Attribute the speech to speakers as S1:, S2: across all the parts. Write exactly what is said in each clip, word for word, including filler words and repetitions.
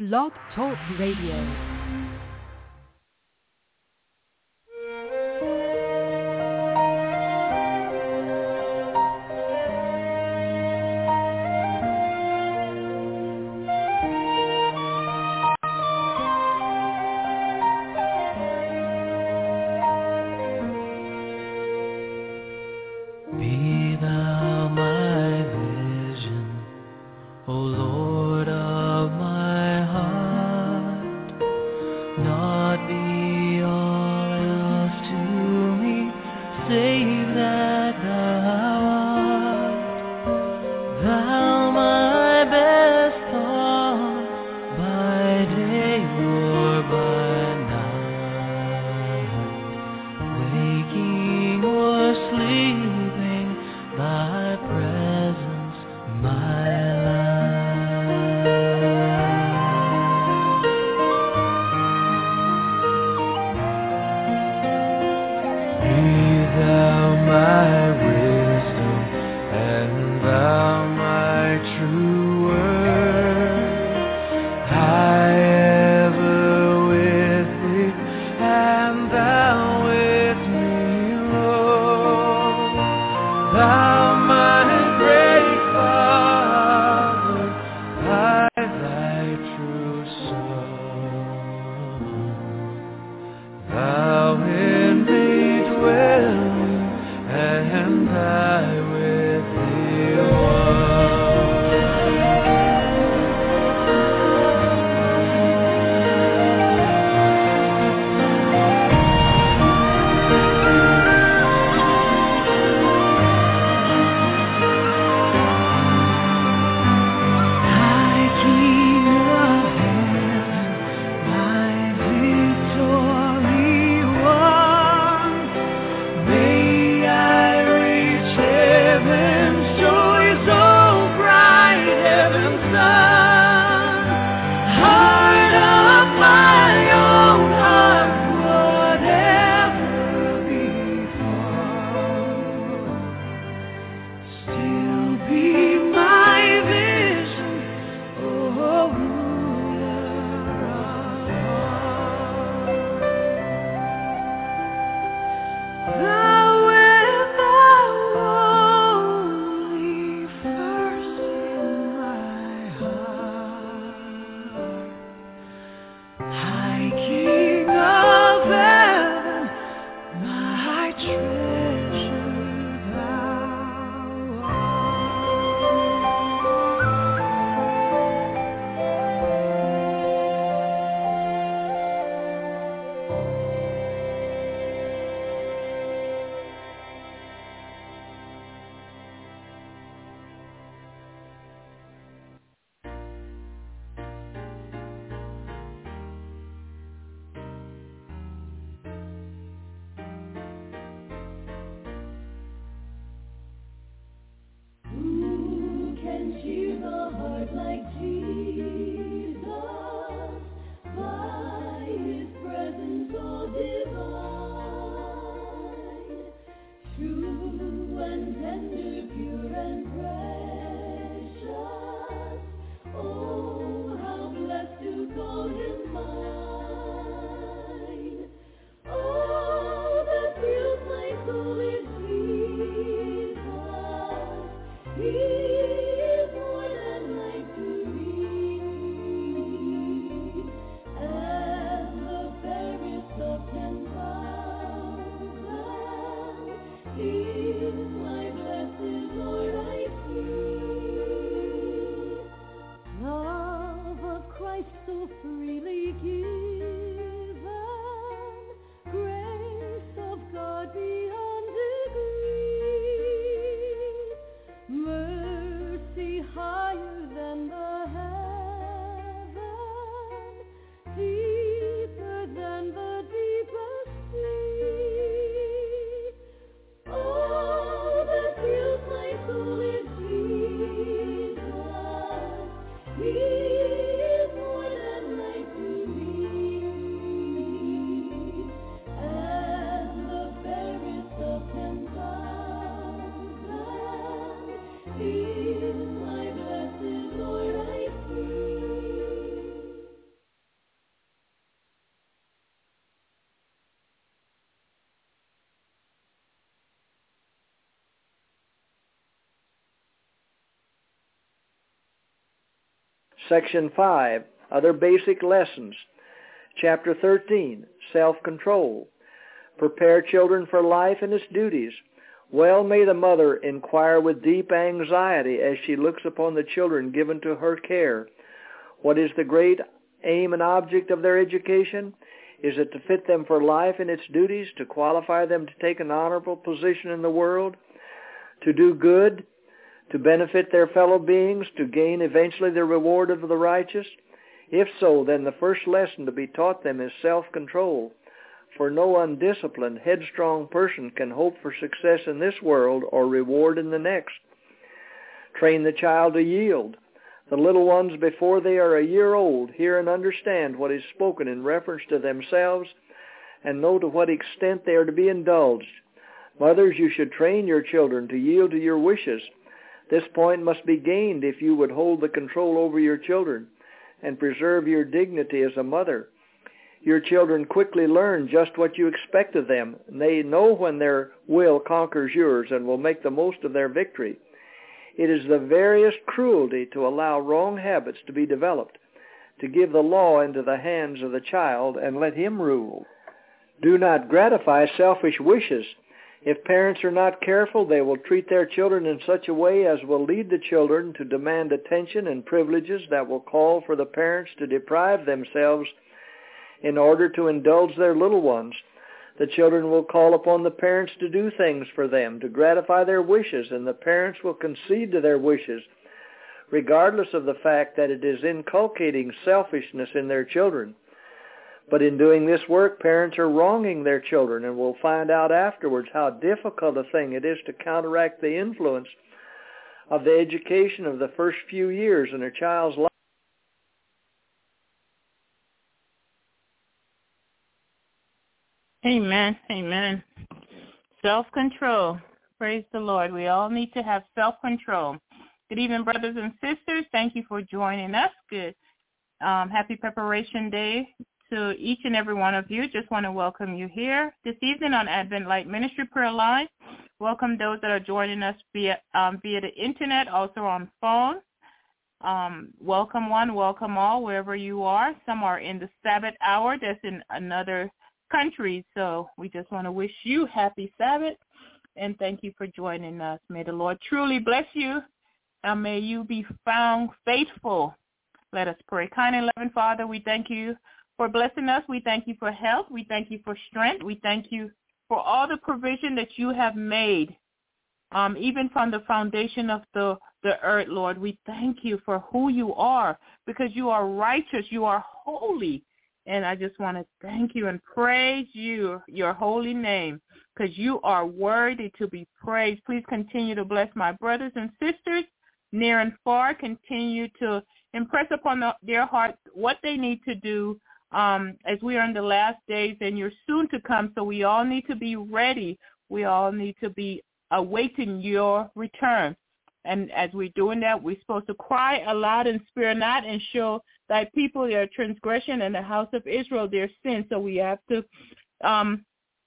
S1: Blog Talk Radio.
S2: Section five, Other Basic Lessons. Chapter thirteen, Self-Control. Prepare children for life and its duties. Well may the mother inquire with deep anxiety as she looks upon the children given to her care. What is the great aim and object of their education? Is it to fit them for life and its duties, to qualify them to take an honorable position in the world, to do good, to benefit their fellow beings, to gain eventually the reward of the righteous? If so, then the first lesson to be taught them is self-control. For no undisciplined, headstrong person can hope for success in this world or reward in the next. Train the child to yield. The little ones, before they are a year old, hear and understand what is spoken in reference to themselves and know to what extent they are to be indulged. Mothers, you should train your children to yield to your wishes. This point must be gained if you would hold the control over your children and preserve your dignity as a mother. Your children quickly learn just what you expect of them. They know when their will conquers yours and will make the most of their victory. It is the veriest cruelty to allow wrong habits to be developed, to give the law into the hands of the child and let him rule. Do not gratify selfish wishes. If parents are not careful, they will treat their children in such a way as will lead the children to demand attention and privileges that will call for the parents to deprive themselves in order to indulge their little ones. The children will call upon the parents to do things for them, to gratify their wishes, and the parents will concede to their wishes, regardless of the fact that it is inculcating selfishness in their children. But in doing this work, parents are wronging their children and will find out afterwards how difficult a thing it is to counteract the influence of the education of the first few years in a child's life.
S3: Amen. Amen. Self-control. Praise the Lord. We all need to have self-control. Good evening, brothers and sisters. Thank you for joining us. Good. Um, happy Preparation Day to each and every one of you. Just want to welcome you here this evening on Advent Light Ministry Prayer Line. Welcome those that are joining us via um, via the internet, also on phone. Um, welcome one, welcome all, wherever you are. Some are in the Sabbath hour. That's in another country. So we just want to wish you happy Sabbath and thank you for joining us. May the Lord truly bless you and may you be found faithful. Let us pray. Kind and loving Father, we thank you for blessing us. We thank you for health. We thank you for strength. We thank you for all the provision that you have made, um, even from the foundation of the, the earth, Lord. We thank you for who you are because you are righteous. You are holy. And I just want to thank you and praise you, your holy name, because you are worthy to be praised. Please continue to bless my brothers and sisters near and far. Continue to impress upon the, their hearts what they need to do um, as we are in the last days and you're soon to come. So we all need to be ready. We all need to be awaiting your return. And as we're doing that, we're supposed to cry aloud and spare not and show thy people their transgression and the house of Israel their sin. So we have to um,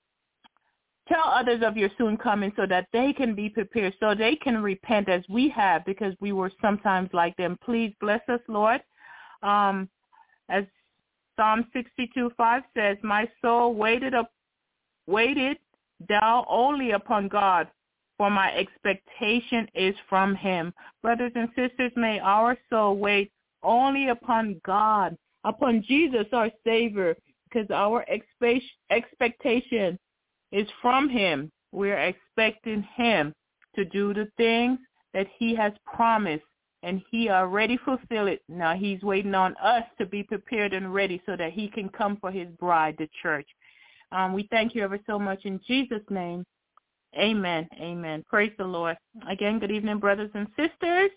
S3: tell others of your soon coming so that they can be prepared, so they can repent as we have because we were sometimes like them. Please bless us, Lord. Um, as Psalm sixty-two five says, my soul waited up, waited thou only upon God, for my expectation is from him. Brothers and sisters, may our soul wait only upon God, upon Jesus, our Savior, because our expe- expectation is from him. We're expecting him to do the things that he has promised, and he already fulfilled it. Now he's waiting on us to be prepared and ready so that he can come for his bride, the church. Um, we thank you ever so much in Jesus' name. Amen. Amen. Praise the Lord. Again, good evening, brothers and sisters.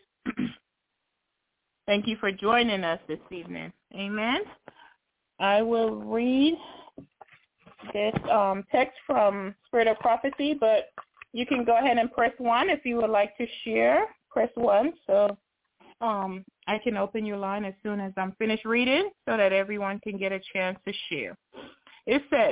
S3: Thank you for joining us this evening. Amen. I will read this um, text from Spirit of Prophecy, but you can go ahead and press one if you would like to share. Press one so um, I can open your line as soon as I'm finished reading so that everyone can get a chance to share. It says,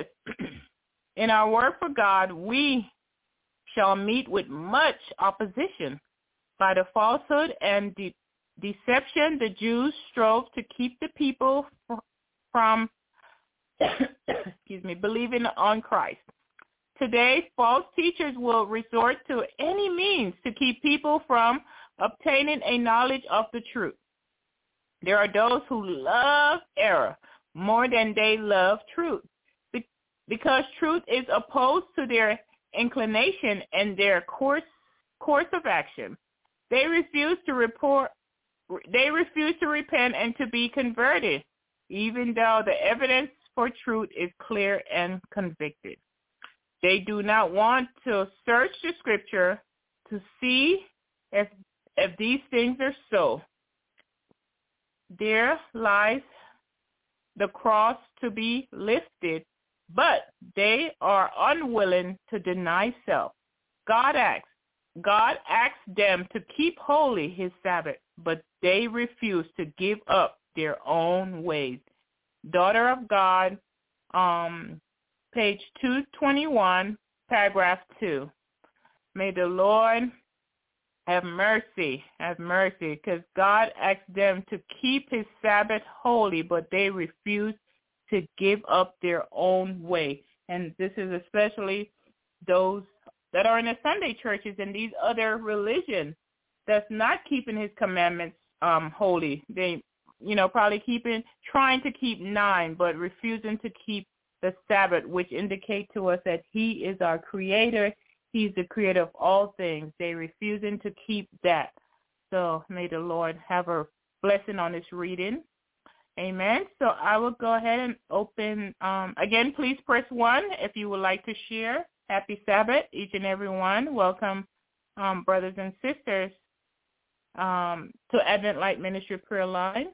S3: in our work for God, we shall meet with much opposition by the falsehood and de- deception, the Jews strove to keep the people from, excuse me, believing on Christ. Today, false teachers will resort to any means to keep people from obtaining a knowledge of the truth. There are those who love error more than they love truth, because truth is opposed to their inclination and their course course of action. They refuse to report. They refuse to repent and to be converted, even though the evidence for truth is clear and convicted. They do not want to search the Scripture to see if if these things are so. There lies the cross to be lifted, but they are unwilling to deny self. God asks, God asks them to keep holy his Sabbath, but they refuse to give up their own ways. Daughter of God, um, page two twenty-one, paragraph two. May the Lord have mercy, have mercy, because God asked them to keep his Sabbath holy, but they refuse to give up their own way. And this is especially those that are in the Sunday churches and these other religions that's not keeping his commandments um, holy. They, you know, probably keeping, trying to keep nine, but refusing to keep the Sabbath, which indicate to us that he is our creator. He's the creator of all things. They refusing to keep that. So may the Lord have a blessing on this reading. Amen. So I will go ahead and open. Um, again, please press one if you would like to share. Happy Sabbath, each and every one. Welcome, um, brothers and sisters, um, to Advent Light Ministry Prayer Line.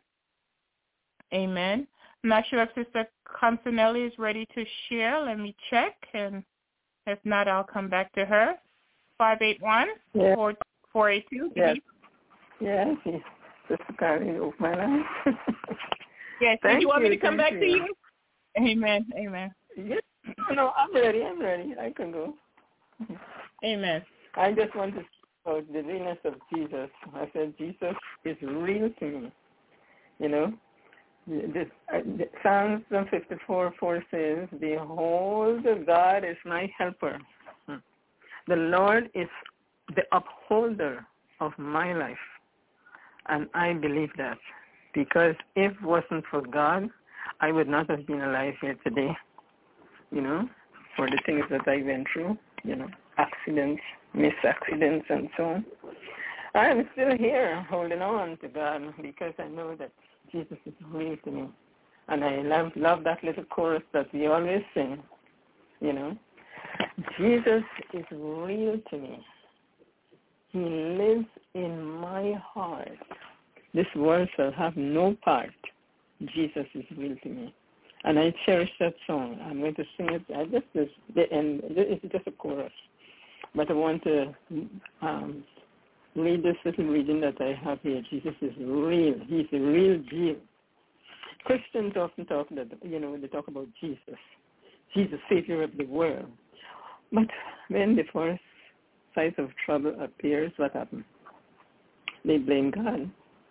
S3: Amen. I'm not sure if Sister Consanelli is ready to share. Let me check, and if not, I'll come back to her. five eight one, four eight two.
S4: Yes. Yes. Yes. Sister Carrie, open my line.
S3: Yes.
S4: Thank
S3: Did you want
S4: you,
S3: me to come back
S4: you.
S3: to you? Amen. Amen.
S4: Yes. No, no, I'm ready. I'm ready. I can go.
S3: Amen.
S4: I just want to speak about the realness of Jesus. I said Jesus is real to me. You know, this, uh, the Psalms fifty-four four says, "Behold, God is my helper. The Lord is the upholder of my life." And I believe that, because if it wasn't for God, I would not have been alive here today, you know, for the things that I went through, you know, accidents, mis-accidents, and so on. I'm still here holding on to God because I know that Jesus is real to me. And I love, love that little chorus that we always sing, you know. Jesus is real to me. He lives in my heart. This world shall have no part. Jesus is real to me. And I cherish that song. I'm going to sing it. I just, this, the end, it's just a chorus. But I want to um, read this little reading that I have here. Jesus is real. He's a real deal. Christians often talk that, you know, they talk about Jesus. He's the Savior of the world. But when the first sight of trouble appears, what happens? They blame God.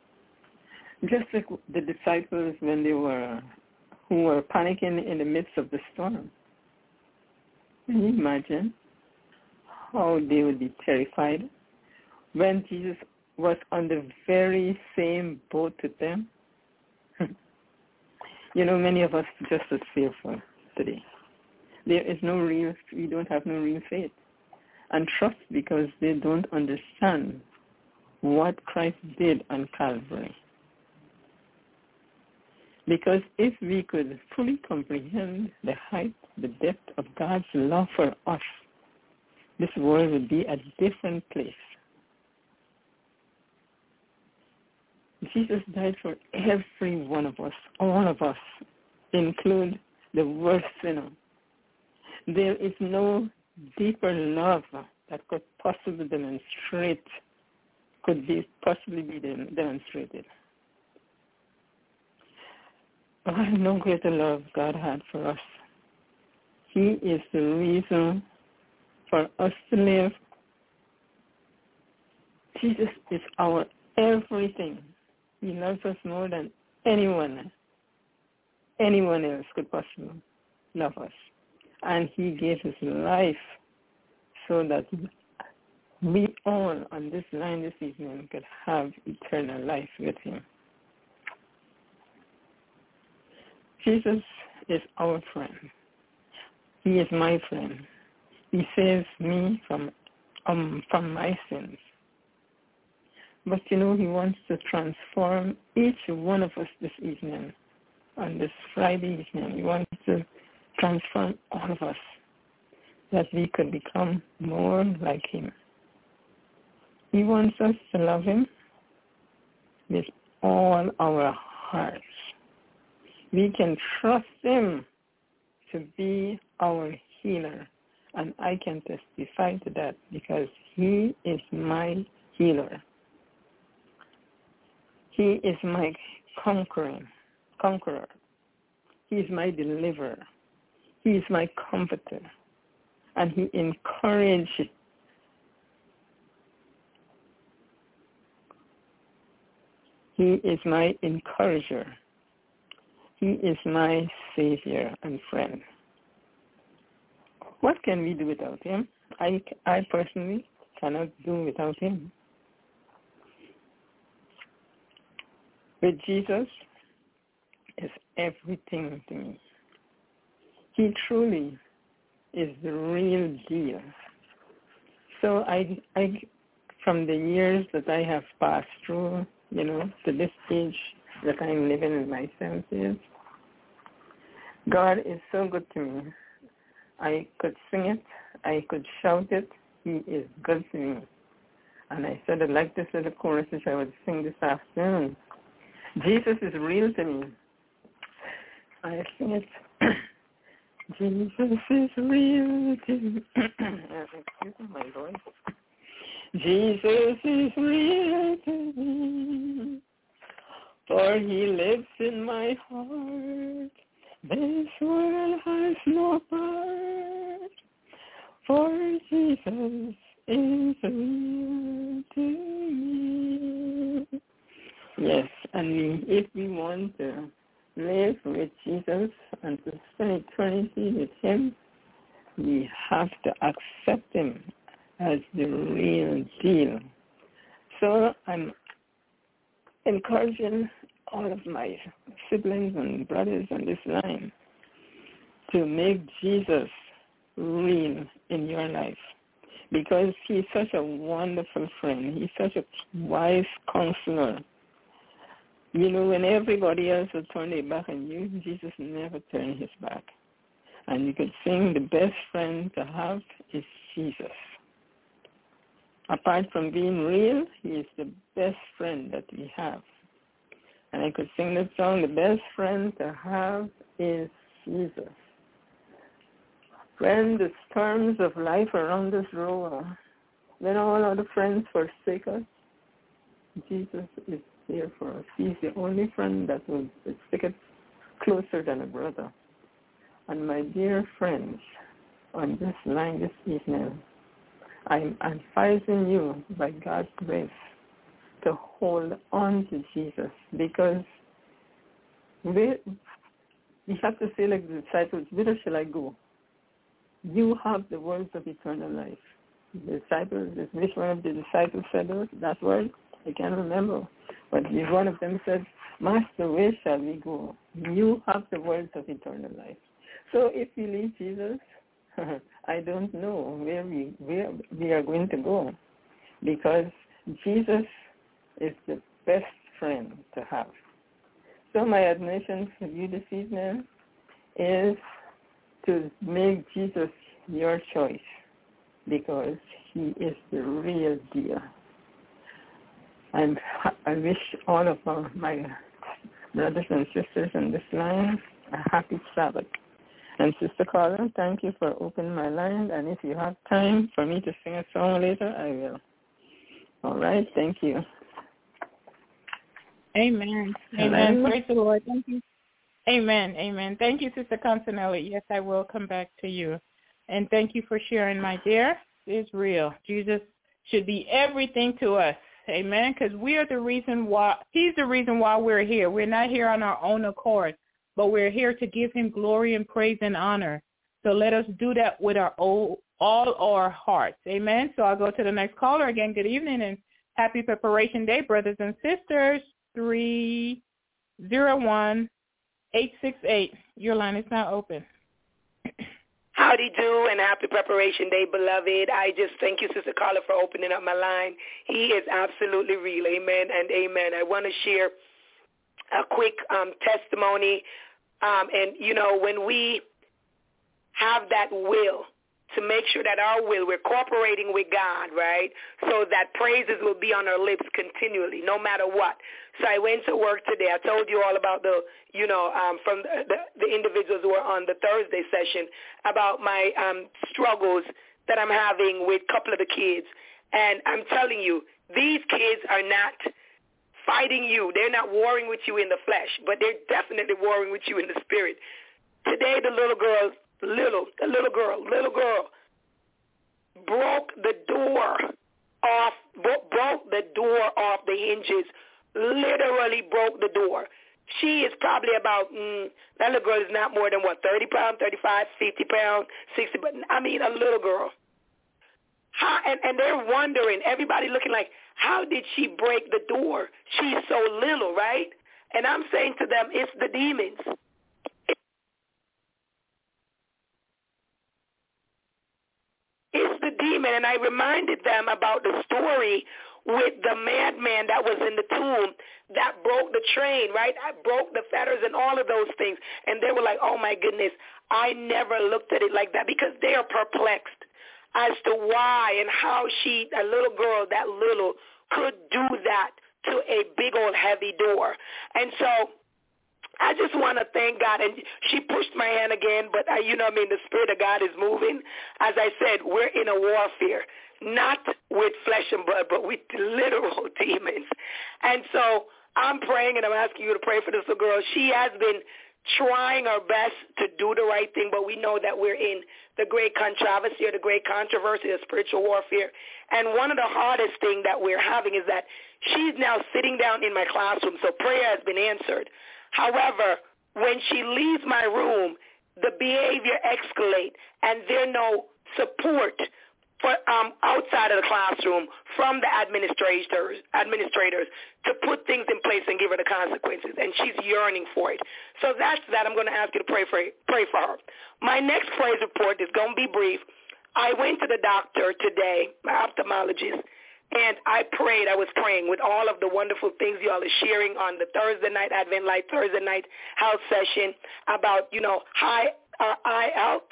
S4: Just like the disciples when they were, who were panicking in the midst of the storm. Can you imagine how they would be terrified when Jesus was on the very same boat with them? You know, many of us just as fearful today. There is no real, we don't have no real faith and trust because they don't understand what Christ did on Calvary. Because if we could fully comprehend the height, the depth of God's love for us, this world would be a different place. Jesus died for every one of us, all of us, include the worst sinner. There is no deeper love that could possibly demonstrate, could be possibly be demonstrated. But I have no greater love God had for us. He is the reason for us to live. Jesus is our everything. He loves us more than anyone, anyone else could possibly love us. And he gave his life so that we all on this line this evening could have eternal life with him. Jesus is our friend. He is my friend. He saves me from um from my sins. But you know, he wants to transform each one of us this evening, on this Friday evening. He wants to transform all of us, that we could become more like him. He wants us to love him with all our hearts. We can trust him to be our healer. And I can testify to that because he is my healer. He is my conquering, conqueror. He is my deliverer. He is my comforter. And he encourages He is my encourager. He is my savior and friend. What can we do without him? I, I personally cannot do without him. With Jesus is everything to me. He truly is the real deal. So I, I, from the years that I have passed through, you know, to this age that I'm living in my seventies, God is so good to me. I could sing it. I could shout it. He is good to me. And I said I'd like this little chorus which I would sing this afternoon. Jesus is real to me. I sing it. Jesus is real to me. Excuse me, my voice. Jesus is real to me, for he lives in my heart. This world has no part, for Jesus is real to me. Yes, and we, if we want to live with Jesus and to spend eternity with him, we have to accept him as the real deal. So I'm encouraging all of my siblings and brothers on this line to make Jesus real in your life, because he's such a wonderful friend. He's such a wise counselor. You know, when everybody else will turn their back on you, Jesus never turned his back. And you could sing the best friend to have is Jesus. Apart from being real, he is the best friend that we have. And I could sing that song, the best friend to have is Jesus. When the storms of life around us roll, when all other friends forsake us, Jesus is here for us. He's the only friend that will stick it closer than a brother. And my dear friends, on this line this evening, I'm advising you by God's grace to hold on to Jesus, because we, we have to say like the disciples, whither shall I go? You have the words of eternal life. The disciples, which one of the disciples said that word? I can't remember. But one of them said, Master, where shall we go? You have the words of eternal life. So if we leave Jesus, I don't know where we where we are going to go, because Jesus is the best friend to have. So my admonition for you this evening is to make Jesus your choice, because he is the real deal. And I wish all of my brothers and sisters on this line a happy Sabbath. And Sister Carla, thank you for opening my line. And if you have time for me to sing a song later, I will. All right, thank you.
S3: Amen. Amen. Hello? Praise the Lord. Thank you. Amen. Amen. Thank you, Sister Consanelli. Yes, I will come back to you. And thank you for sharing, my dear. It's real. Jesus should be everything to us. Amen, because we are the reason why, he's the reason why we're here. We're not here on our own accord, but we're here to give him glory and praise and honor. So let us do that with our all, all our hearts. Amen. So I'll go to the next caller. Again, good evening and happy Preparation Day, brothers and sisters. three zero one, eight six eight. Your line is now open.
S5: Howdy do and happy Preparation Day, beloved. I just thank you, Sister Carla, for opening up my line. He is absolutely real. Amen and amen. I want to share a quick um, testimony. Um, and, you know, when we have that will to make sure that our will, we're cooperating with God, right, so that praises will be on our lips continually, no matter what. So I went to work today. I told you all about the, you know, um, from the, the, the individuals who were on the Thursday session about my um, struggles that I'm having with a couple of the kids. And I'm telling you, these kids are not fighting you. They're not warring with you in the flesh, but they're definitely warring with you in the spirit. Today, the little girl, little, the little girl, little girl broke the door off, broke the door off the hinges, literally broke the door. She is probably about, mm, that little girl is not more than, what, thirty pounds, thirty-five, fifty pounds, sixty, but I mean a little girl. How, and, and they're wondering, everybody looking like, how did she break the door? She's so little, right? And I'm saying to them, it's the demons. It's the demon. And I reminded them about the story with the madman that was in the tomb that broke the train, right? I broke the fetters and all of those things. And they were like, oh, my goodness, I never looked at it like that, because they are perplexed as to why and how she, a little girl, that little, could do that to a big old heavy door. And so I just want to thank God. And she pushed my hand again, but I, you know what I mean, the Spirit of God is moving. As I said, we're in a warfare, not with flesh and blood, but with literal demons. And so I'm praying, and I'm asking you to pray for this little girl. She has been trying our best to do the right thing, but we know that we're in the great controversy or the great controversy of spiritual warfare. And one of the hardest things that we're having is that she's now sitting down in my classroom, so prayer has been answered. However, when she leaves my room, the behavior escalates, and there's no support for um, outside of the classroom from the administrators, administrators to put things in place and give her the consequences, and she's yearning for it. So that's that. I'm going to ask you to pray for pray for her. My next praise report is going to be brief. I went to the doctor today, my ophthalmologist, and I prayed. I was praying with all of the wonderful things you all are sharing on the Thursday night, Advent Light Thursday night health session about, you know, high uh, eye health.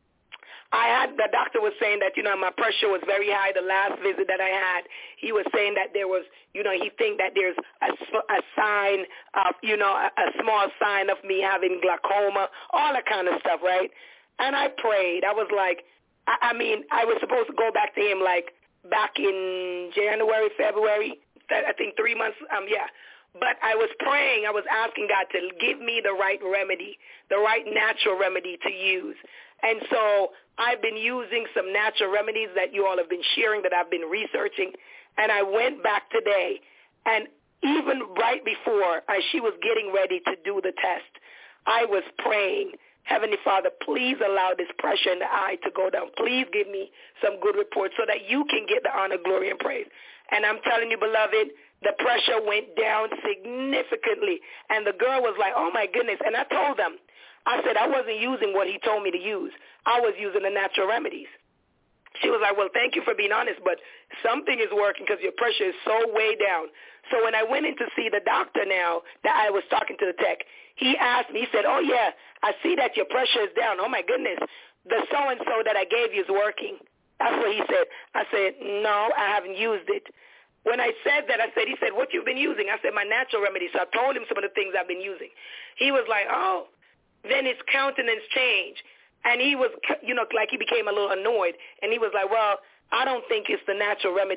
S5: I had, the doctor was saying that, you know, my pressure was very high the last visit that I had. He was saying that there was, you know, he think that there's a, a sign of, you know, a, a small sign of me having glaucoma, all that kind of stuff, right? And I prayed. I was like, I, I mean, I was supposed to go back to him like back in January, February, I think three months, um, yeah. But I was praying, I was asking God to give me the right remedy, the right natural remedy to use. And so I've been using some natural remedies that you all have been sharing, that I've been researching. And I went back today, and even right before as she was getting ready to do the test, I was praying, Heavenly Father, please allow this pressure in the eye to go down. Please give me some good reports so that you can get the honor, glory, and praise. And I'm telling you, beloved, the pressure went down significantly. And the girl was like, oh, my goodness. And I told them, I said, I wasn't using what he told me to use. I was using the natural remedies. She was like, well, thank you for being honest, but something is working because your pressure is so way down. So when I went in to see the doctor now that I was talking to the tech, he asked me, he said, oh, yeah, I see that your pressure is down. Oh, my goodness, the so-and-so that I gave you is working. That's what he said. I said, no, I haven't used it. When I said that, I said, he said, what you've been using? I said, my natural remedy. So I told him some of the things I've been using. He was like, oh. Then his countenance changed. And he was, you know, like he became a little annoyed. And he was like, well, I don't think it's the natural remedy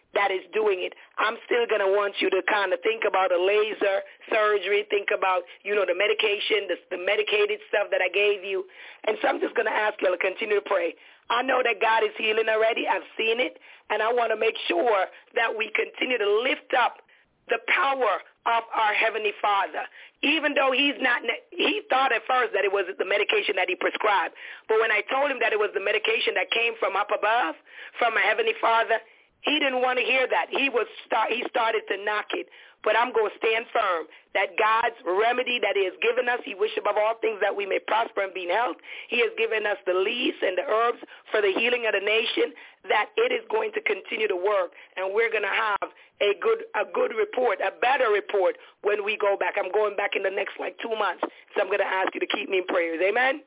S5: that is doing it. I'm still going to want you to kind of think about a laser surgery, think about, you know, the medication, the, the medicated stuff that I gave you. And so I'm just going to ask you to continue to pray. I know that God is healing already. I've seen it. And I want to make sure that we continue to lift up the power of our Heavenly Father. Even though he's not, he thought at first that it was the medication that he prescribed. But when I told him that it was the medication that came from up above, from our Heavenly Father, he didn't want to hear that. He was start, he started to knock it. But I'm going to stand firm that God's remedy that he has given us, he wishes above all things that we may prosper and be in health. He has given us the leaves and the herbs for the healing of the nation, that it is going to continue to work, and we're going to have a good a good report, a better report when we go back. I'm going back in the next like two months, so I'm going to ask you to keep me in prayers. Amen?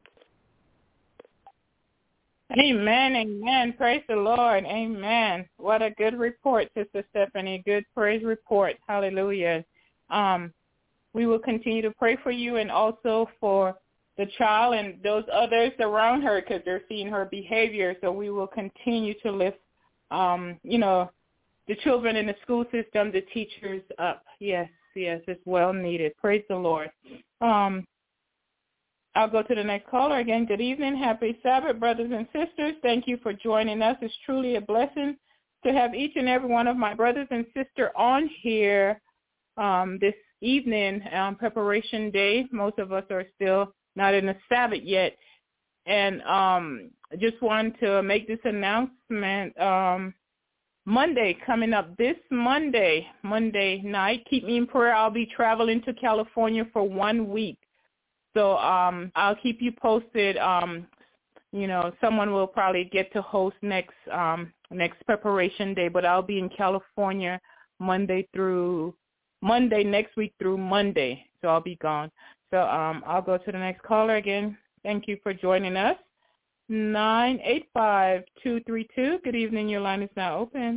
S3: Amen, amen. Praise the Lord. Amen. What a good report, Sister Stephanie. Good praise report. Hallelujah. Um, we will continue to pray for you and also for the child and those others around her, because they're seeing her behavior. So we will continue to lift, um, you know, the children in the school system, the teachers up. Yes, yes, it's well needed. Praise the Lord. Um, I'll go to the next caller again. Good evening. Happy Sabbath, brothers and sisters. Thank you for joining us. It's truly a blessing to have each and every one of my brothers and sisters on here um, this evening, um, preparation day. Most of us are still not in the Sabbath yet. And um, I just wanted to make this announcement. Um, Monday, coming up this Monday, Monday night, keep me in prayer. I'll be traveling to California for one week. So um, I'll keep you posted. Um, you know, someone will probably get to host next um, next preparation day, but I'll be in California Monday through Monday next week through Monday. So I'll be gone. So um, I'll go to the next caller again. Thank you for joining us. nine eight five, two three two. Good evening. Your line is now open.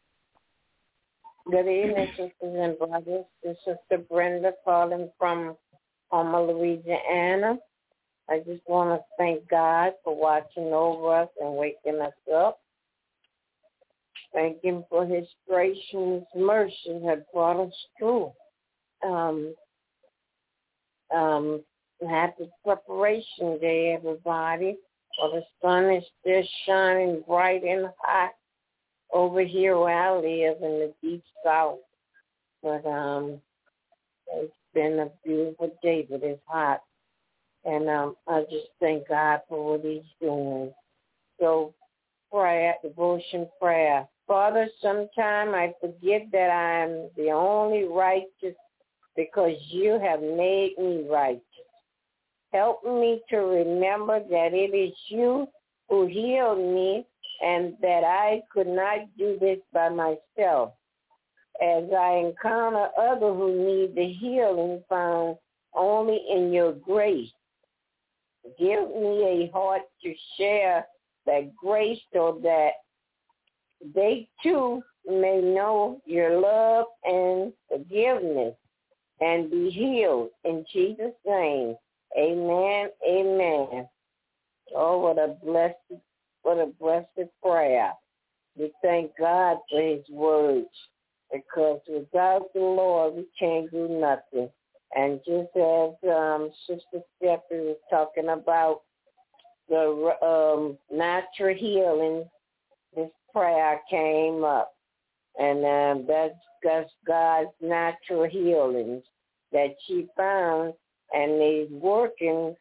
S6: Good evening, sisters and brothers. This is Sister Brenda calling from Houma, Louisiana. I just want to thank God for watching over us and waking us up. Thank him for his grace and his mercy that brought us through. Um, um, happy preparation day, everybody. Well, the sun is still shining bright and hot over here where I live in the deep south. But um, it's been a beautiful day, but it's hot. And um, I just thank God for what he's doing. So prayer, devotion prayer. Father, sometime I forget that I'm the only righteous because you have made me righteous. Help me to remember that it is you who healed me and that I could not do this by myself. As I encounter others who need the healing found only in your grace, give me a heart to share that grace so that they too may know your love and forgiveness and be healed. In Jesus' name, amen, amen. Oh, what a blessed, what a blessed prayer. We thank God for his words, because without the Lord, we can't do nothing. And just as um, Sister Stephanie was talking about the um, natural healing, this prayer came up. And um, that's, that's God's natural healings that she found, and is working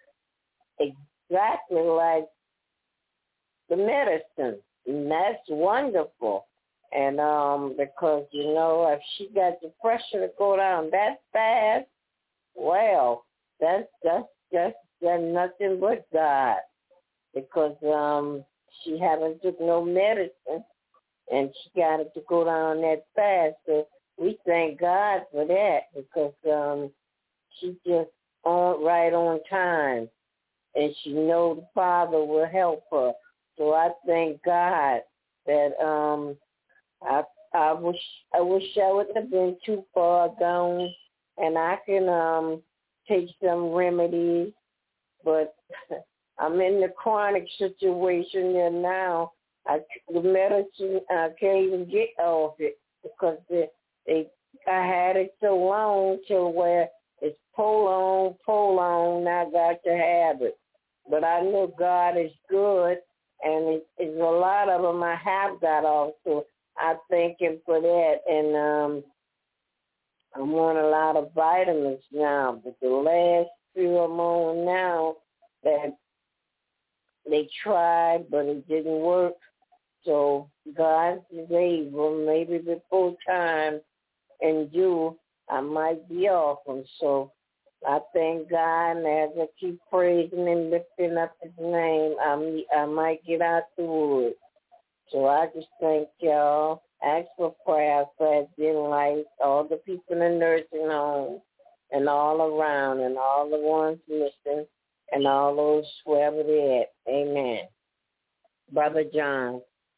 S6: exactly like the medicine. And that's wonderful. And um, because, you know, if she got the pressure to go down that fast, well, that's, that's, that's, that's nothing but God. Because um, she haven't took no medicine, and she got it to go down that fast. So we thank God for that, because um, she just on right on time, and she know the Father will help her. So I thank God that um, I I wish I wish I wouldn't have been too far gone, and I can um, take some remedies, but I'm in the chronic situation there now, I, the medicine, I can't even get off it because the, they, I had it so long to where it's pull on, pull on, and I got to have it. But I know God is good, and it, it's a lot of them I have got off, so I thank him for that. And um, I'm on a lot of vitamins now, but the last few I'm on now that they tried, but it didn't work. So God is able, maybe before time and due, I might be off them. So I thank God, and as I keep praising and lifting up his name, I, I might get out the woods. So I just thank y'all. Ask for prayer for Advent Life, all the people in the nursing home, and all around, and all the ones listening, and all those wherever they're at. Amen. Brother John.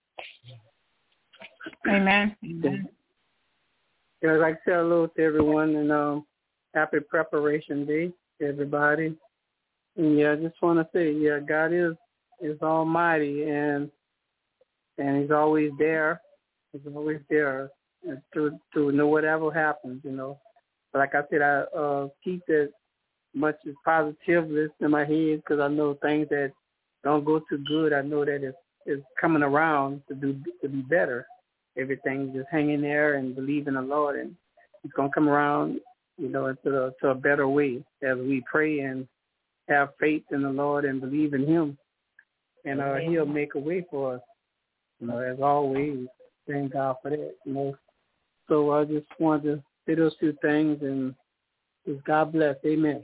S3: Amen. Amen.
S4: Yeah, I'd like to say hello to everyone, and um, happy Preparation Day to everybody. And yeah, I just want to say, yeah, God is is almighty, and and he's always there. He's always there to to know whatever happens, you know. But like I said, I uh, keep that much as positively in my head because I know things that don't go too good. I know that it's, it's coming around to do to be better. Everything's just hanging there and believe in the Lord, and it's gonna come around, you know, into a, to a better way as we pray and have faith in the Lord and believe in Him, and uh, He'll make a way for us. You know, as always, thank God for that. You know, so I just wanted to say those two things, and just God bless. Amen.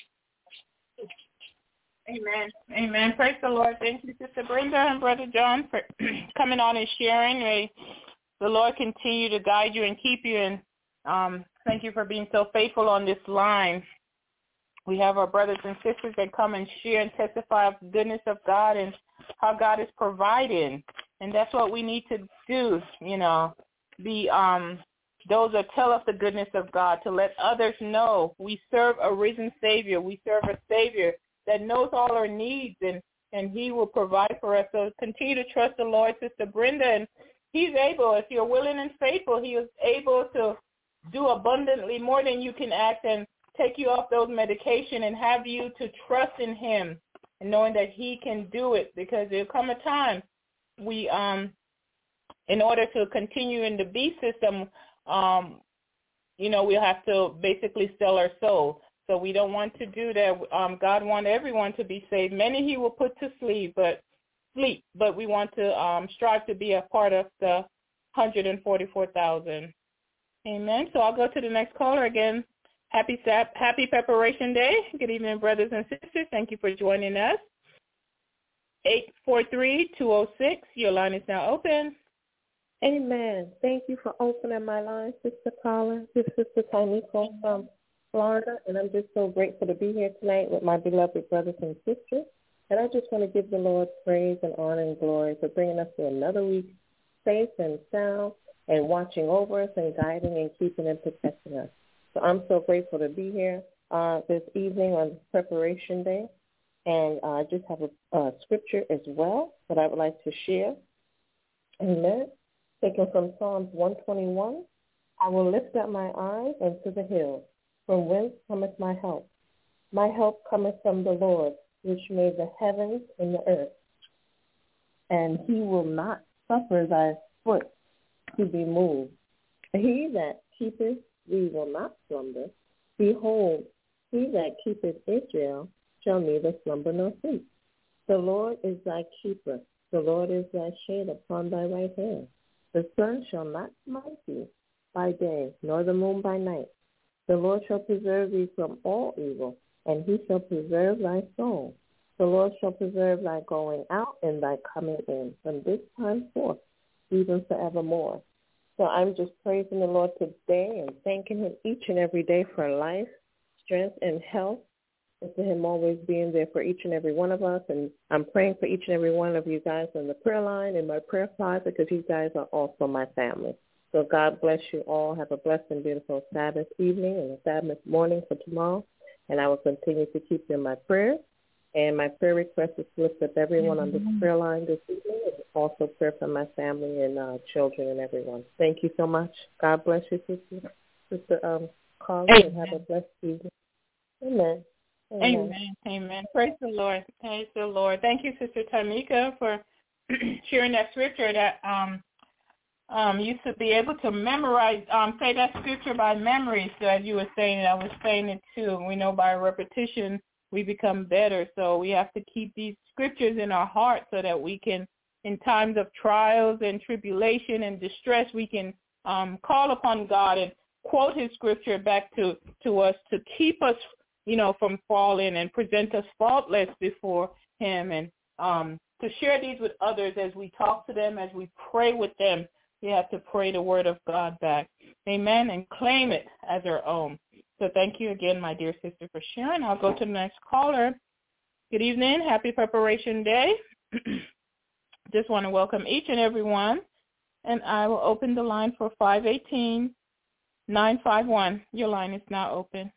S3: Amen. Amen. Praise the Lord. Thank you, Sister Brenda and Brother John, for coming on and sharing. May the Lord continue to guide you and keep you. And um, thank you for being so faithful on this line. We have our brothers and sisters that come and share and testify of the goodness of God and how God is providing. And that's what we need to do, you know, be um, those that tell us the goodness of God, to let others know we serve a risen Savior. We serve a Savior that knows all our needs, and, and he will provide for us. So continue to trust the Lord, Sister Brenda, and he's able, if you're willing and faithful, he is able to do abundantly more than you can ask and take you off those medication and have you to trust in him and knowing that he can do it, because there'll come a time we, um, in order to continue in the B system, um, you know, we'll have to basically sell our soul. So we don't want to do that. Um, God wants everyone to be saved. Many he will put to sleep, but sleep. But we want to um, strive to be a part of the one hundred forty-four thousand. Amen. So I'll go to the next caller again. Happy Happy Preparation Day. Good evening, brothers and sisters. Thank you for joining us. eight four three, two oh six. Your line is now open.
S7: Amen. Thank you for opening my line, Sister Caller. This is Sister Tanika from Florida, and I'm just so grateful to be here tonight with my beloved brothers and sisters. And I just want to give the Lord praise and honor and glory for bringing us to another week safe and sound and watching over us and guiding and keeping and protecting us. So I'm so grateful to be here uh, this evening on Preparation Day. And I uh, just have a, a scripture as well that I would like to share. Amen. Taken from Psalms one twenty-one. I will lift up my eyes unto the hills, from whence cometh my help. My help cometh from the Lord, which made the heavens and the earth. And he will not suffer thy foot to be moved. He that keepeth thee will not slumber. Behold, he that keepeth Israel shall neither slumber nor sleep. The Lord is thy keeper. The Lord is thy shade upon thy right hand. The sun shall not smite thee by day, nor the moon by night. The Lord shall preserve thee from all evil, and he shall preserve thy soul. The Lord shall preserve thy going out and thy coming in from this time forth, even forevermore. So I'm just praising the Lord today and thanking him each and every day for life, strength, and health, and for him always being there for each and every one of us. And I'm praying for each and every one of you guys on the prayer line in my prayer closet, because you guys are also my family. So God bless you all. Have a blessed and beautiful Sabbath evening and a Sabbath morning for tomorrow. And I will continue to keep you in my prayers. And my prayer request is to lift up everyone on this prayer line this evening, and also prayer for my family and uh, children and everyone. Thank you so much. God bless you, Sister, Sister um, Carla, and have a blessed evening. Amen.
S3: Amen. Amen. Amen. Praise the Lord. Praise the Lord. Thank you, Sister Tamika, for sharing that scripture that um, um, you should be able to memorize, um, say that scripture by memory. So as you were saying it, I was saying it too. We know by repetition we become better. So we have to keep these scriptures in our heart so that we can, in times of trials and tribulation and distress, we can um, call upon God and quote his scripture back to, to us to keep us, you know, from falling and present us faultless before him, and um, to share these with others as we talk to them, as we pray with them. We have to pray the word of God back. Amen. And claim it as our own. So thank you again, my dear sister, for sharing. I'll go to the next caller. Good evening. Happy Preparation Day. Just want to welcome each and every one. And I will open the line for five one eight, nine five one. Your line is now open.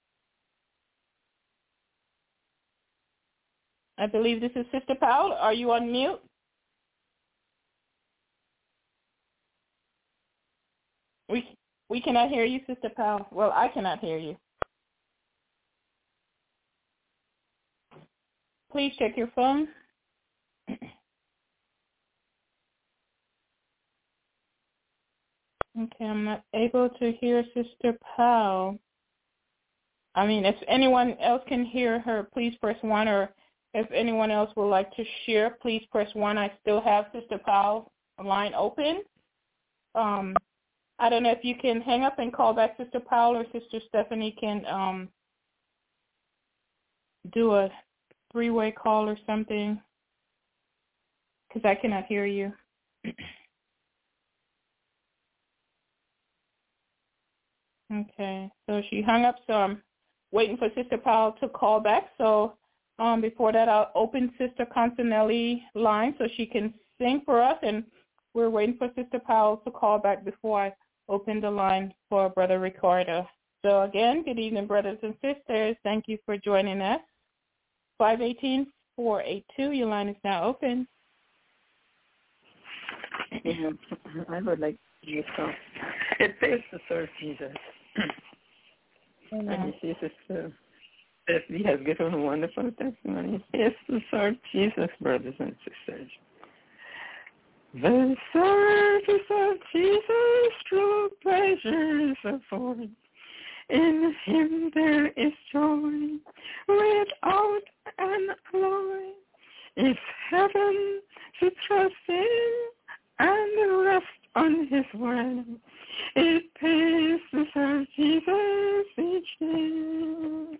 S3: I believe this is Sister Powell. Are you on mute? We we cannot hear you, Sister Powell. Well, I cannot hear you. Please check your phone. Okay, I'm not able to hear Sister Powell. I mean, if anyone else can hear her, please press one, or if anyone else would like to share, please press one. I still have Sister Powell's line open. Um, I don't know if you can hang up and call back Sister Powell, or Sister Stephanie can um, do a three-way call or something, because I cannot hear you. Okay, so she hung up, so I'm waiting for Sister Powell to call back. So um, before that, I'll open Sister Constanelli's line so she can sing for us, and we're waiting for Sister Powell to call back before I open the line for Brother Ricardo. So again, good evening, brothers and sisters. Thank you for joining us. five one eight, four eight two, your line is now open.
S4: Yeah, I would like to use some. It pays to serve Jesus. And he says uh, that he has given a wonderful testimony. Yes, to serve Jesus, brothers and sisters. The service of Jesus true pleasures afford. In him there is joy without an alloy. It's heaven to trust him and rest on his word. It pays to serve Jesus each day.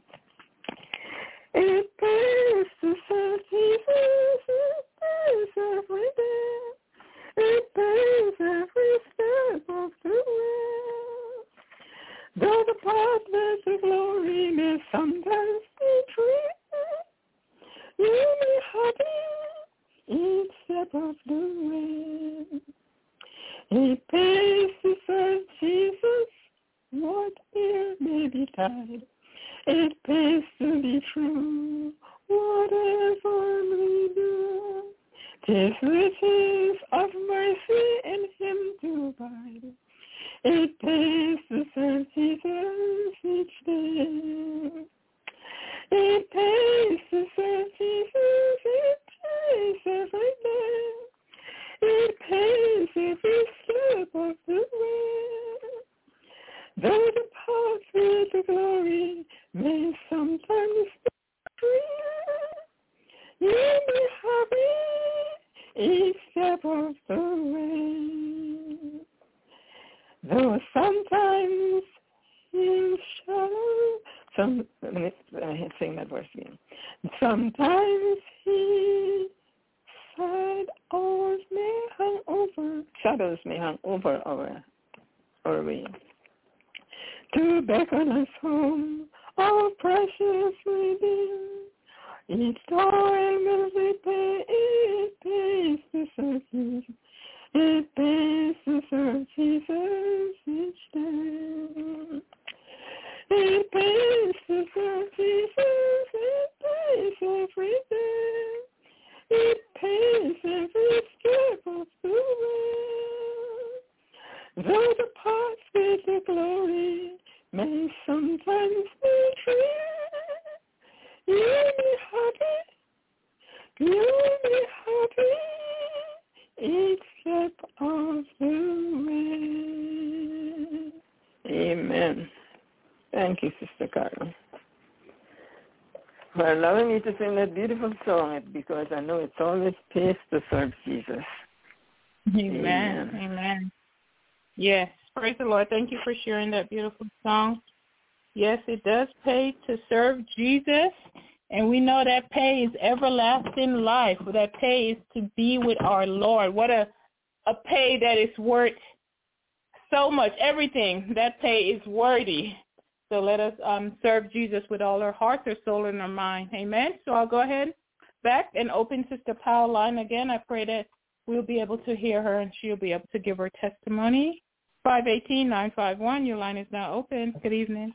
S4: It pays to serve Jesus, it pays every day. It pays every step of the way. Though the pathway to glory may sometimes be tree, you may have each step of the way. It pays to serve Jesus, whatever may be tide. It pays to be true, whatever we do. 'Tis riches of mercy in him to abide. It pays to serve Jesus each day. It pays to serve Jesus, it pays every day. It pays every step of the way. Though the pathway to glory may sometimes be free, you may hurry each step of the way. Though sometimes he shall, some, let me, let me sing that verse again. Sometimes he side hours may hang over, shadows may hang over our, our way. To beckon us home, our precious Redeemer. Each toil will repay, it pays to serve Jesus. It pays to serve Jesus each day. It pays to serve Jesus, it pays every for allowing me to sing that beautiful song because I know it's always pays to serve Jesus.
S3: Amen. Amen. Amen. Yes. Praise the Lord. Thank you for sharing that beautiful song. Yes, it does pay to serve Jesus. And we know that pay is everlasting life. That pay is to be with our Lord. What a, a pay that is worth so much. Everything. That pay is worthy. So let us um, serve Jesus with all our hearts, our soul, and our mind. Amen. So I'll go ahead back and open Sister Powell's line again. I pray that we'll be able to hear her and she'll be able to give her testimony. five one eight, nine five one, your line is now open. Good evening.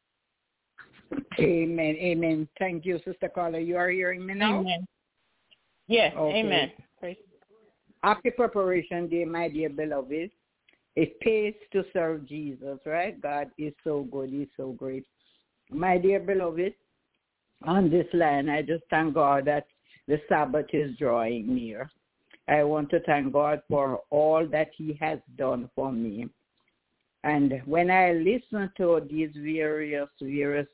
S8: Amen. Amen. Thank you, Sister Carla. You are hearing me now?
S3: Amen. Yes. Okay. Amen. Praise.
S8: Happy Preparation Day, my dear beloved. It pays to serve Jesus, right? God is so good. He's so great. My dear beloved, on this line, I just thank God that the Sabbath is drawing near. I want to thank God for all that he has done for me. And when I listen to these various, various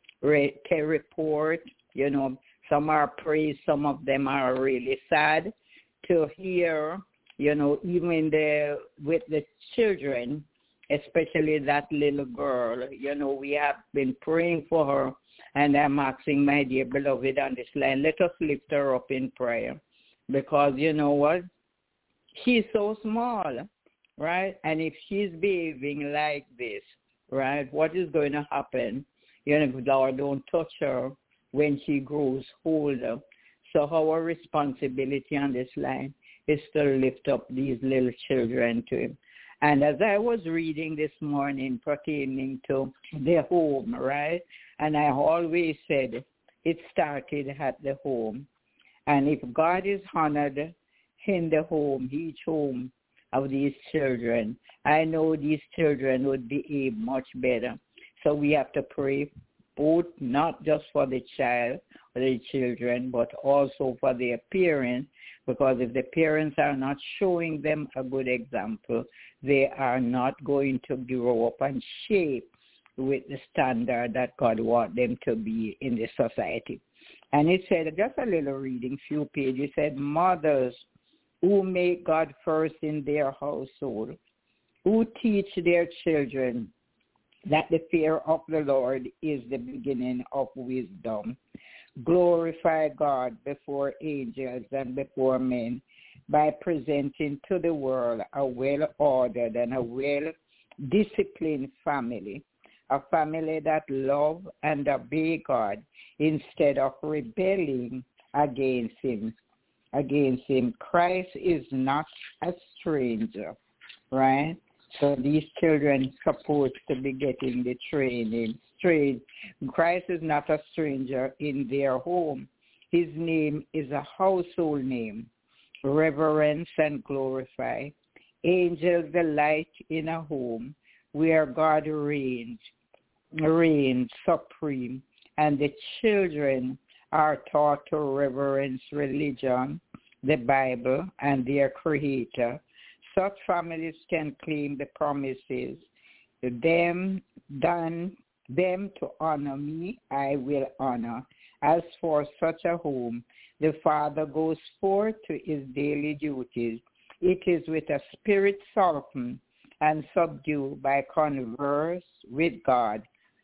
S8: reports, you know, some are praise, some of them are really sad to hear, you know, even the with the children, especially that little girl, you know, we have been praying for her, and I'm asking my dear beloved on this line, let us lift her up in prayer, because you know what? She's so small, right? And if she's behaving like this, right, what is going to happen? You know, Lord, don't touch her when she grows older. So our responsibility on this line is to lift up these little children to him. And as I was reading this morning pertaining to their home, right, and I always said it started at the home. And if God is honored in the home, each home of these children, I know these children would behave much better. So we have to pray both, not just for the child or the children, but also for their parents, because if the parents are not showing them a good example, they are not going to grow up and shape with the standard that God wants them to be in the society. And it said, just a little reading, few pages, it said, mothers who make God first in their household, who teach their children that the fear of the Lord is the beginning of wisdom, glorify God before angels and before men by presenting to the world a well-ordered and a well-disciplined family, a family that love and obey God instead of rebelling against him. Against him. Christ is not a stranger, right? So these children are supposed to be getting the training. Straight. Christ is not a stranger in their home. His name is a household name. Reverence and glorify. Angels delight in a home where God reigns, reigns supreme, and the children are taught to reverence religion, the Bible, and their Creator. Such families can claim the promises. Them done them to honor me, I will honor. As for such a home, the father goes forth to his daily duties. It is with a spirit softened and subdued by converse with God.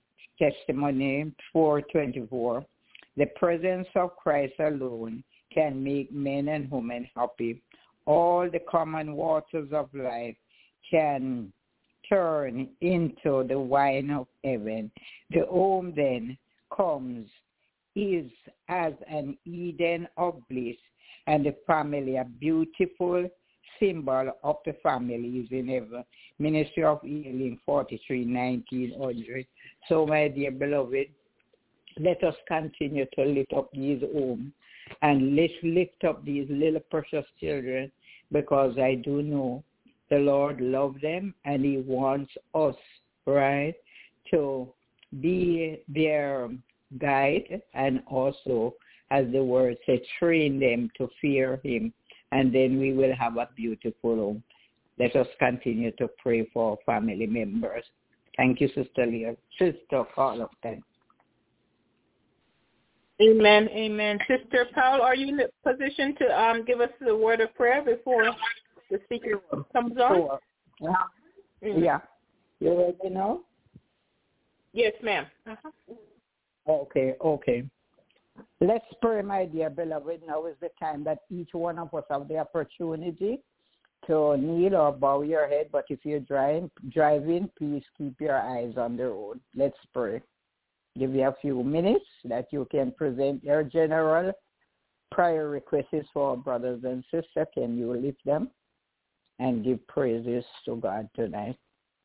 S8: Testimony four twenty-four. The presence of Christ alone can make men and women happy. All the common waters of life can turn into the wine of heaven. The home then comes, is as an Eden of bliss, and the family a beautiful symbol of the families in heaven. Ministry of Healing forty-three nineteen hundred. So, my dear beloved, let us continue to lift up these homes and let's lift up these little precious children, because I do know the Lord loves them and he wants us, right, to be their guide and also, as the word says, train them to fear him, and then we will have a beautiful home. Let us continue to pray for our family members. Thank you, Sister Leah. Sister, all of them.
S3: Amen. Amen. Sister Paul, are you in the position to um give us the word of prayer before the speaker comes on?
S8: Sure. Yeah.
S3: Mm-hmm.
S8: Yeah. You ready now?
S3: Yes, ma'am. Uh-huh.
S8: Okay, okay. Let's pray, my dear beloved. Now is the time that each one of us have the opportunity to kneel or bow your head. But if you're driving, driving, please keep your eyes on the road. Let's pray. Give you a few minutes that you can present your general prayer requests for our brothers and sisters. Can you lift them and give praises to God tonight?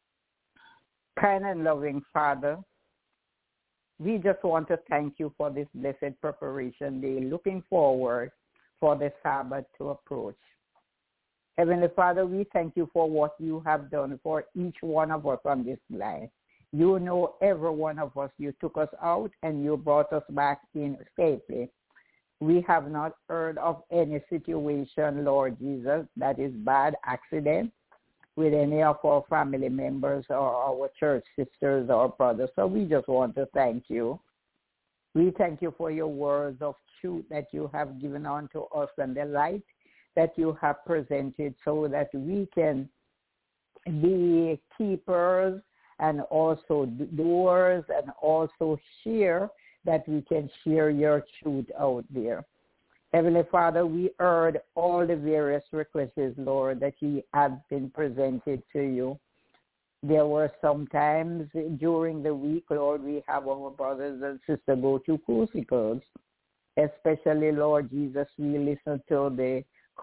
S8: Kind and loving Father, we just want to thank you for this blessed preparation day, looking forward for the Sabbath to approach. Heavenly Father, we thank you for what you have done for each one of us on this line. You know every one of us. You took us out and you brought us back in safely. We have not heard of any situation, Lord Jesus, that is bad accident with any of our family members or our church sisters or brothers. So we just want to thank you. We thank you for your words of truth that you have given unto us and the light that you have presented so that we can be keepers and also doers and also share, that we can share your truth out there. Heavenly Father, we heard all the various requests, Lord, that you have been presented to you. There were some times during the week, Lord, we have our brothers and sisters go to crucifix. Especially, Lord Jesus, we listen to the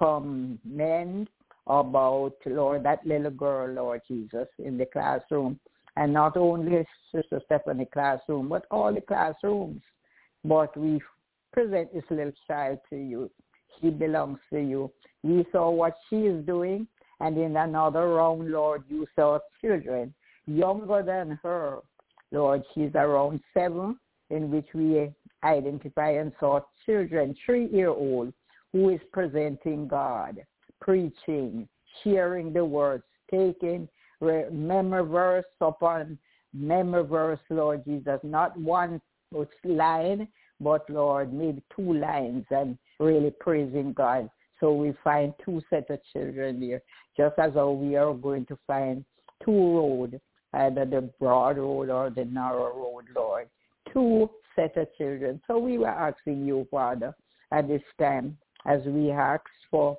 S8: comment about, Lord, that little girl, Lord Jesus, in the classroom. And not only Sister Stephanie classroom, but all the classrooms. But we present this little child to you. She belongs to you. We saw what she is doing, and in another round, Lord, you saw children younger than her. Lord, she's around seven, in which we identify and saw children, three-year-old, who is presenting God, preaching, sharing the words, taking memory verse upon memory verse, Lord Jesus, not one line, but, Lord, maybe two lines, and really praising God. So we find two sets of children there, just as how we are going to find two roads, either the broad road or the narrow road, Lord. Two sets of children. So we were asking you, Father, at this time, as we ask for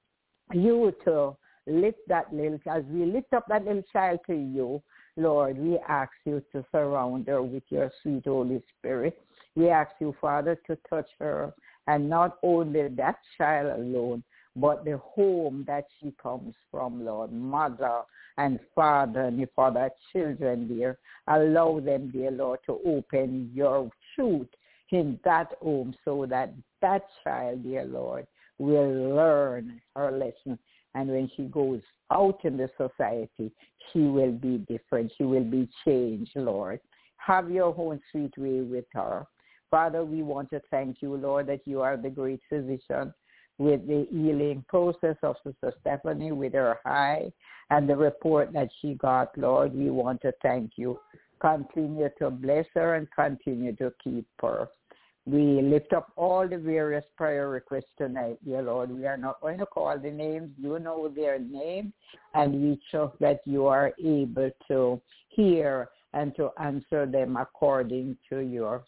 S8: you to lift that little, as we lift up that little child to you, Lord, we ask you to surround her with your sweet Holy Spirit. We ask you, Father, to touch her, and not only that child alone, but the home that she comes from, Lord, mother and father, and for that children, dear, allow them, dear Lord, to open your truth in that home so that that child, dear Lord, will learn her lesson. And when she goes out in the society, she will be different. She will be changed, Lord. Have your own sweet way with her. Father, we want to thank you, Lord, that you are the great physician with the healing process of Sister Stephanie with her eye and the report that she got, Lord. We want to thank you. Continue to bless her and continue to keep her. We lift up all the various prayer requests tonight, dear Lord. We are not going to call the names. You know their name, and we trust that you are able to hear and to answer them according to your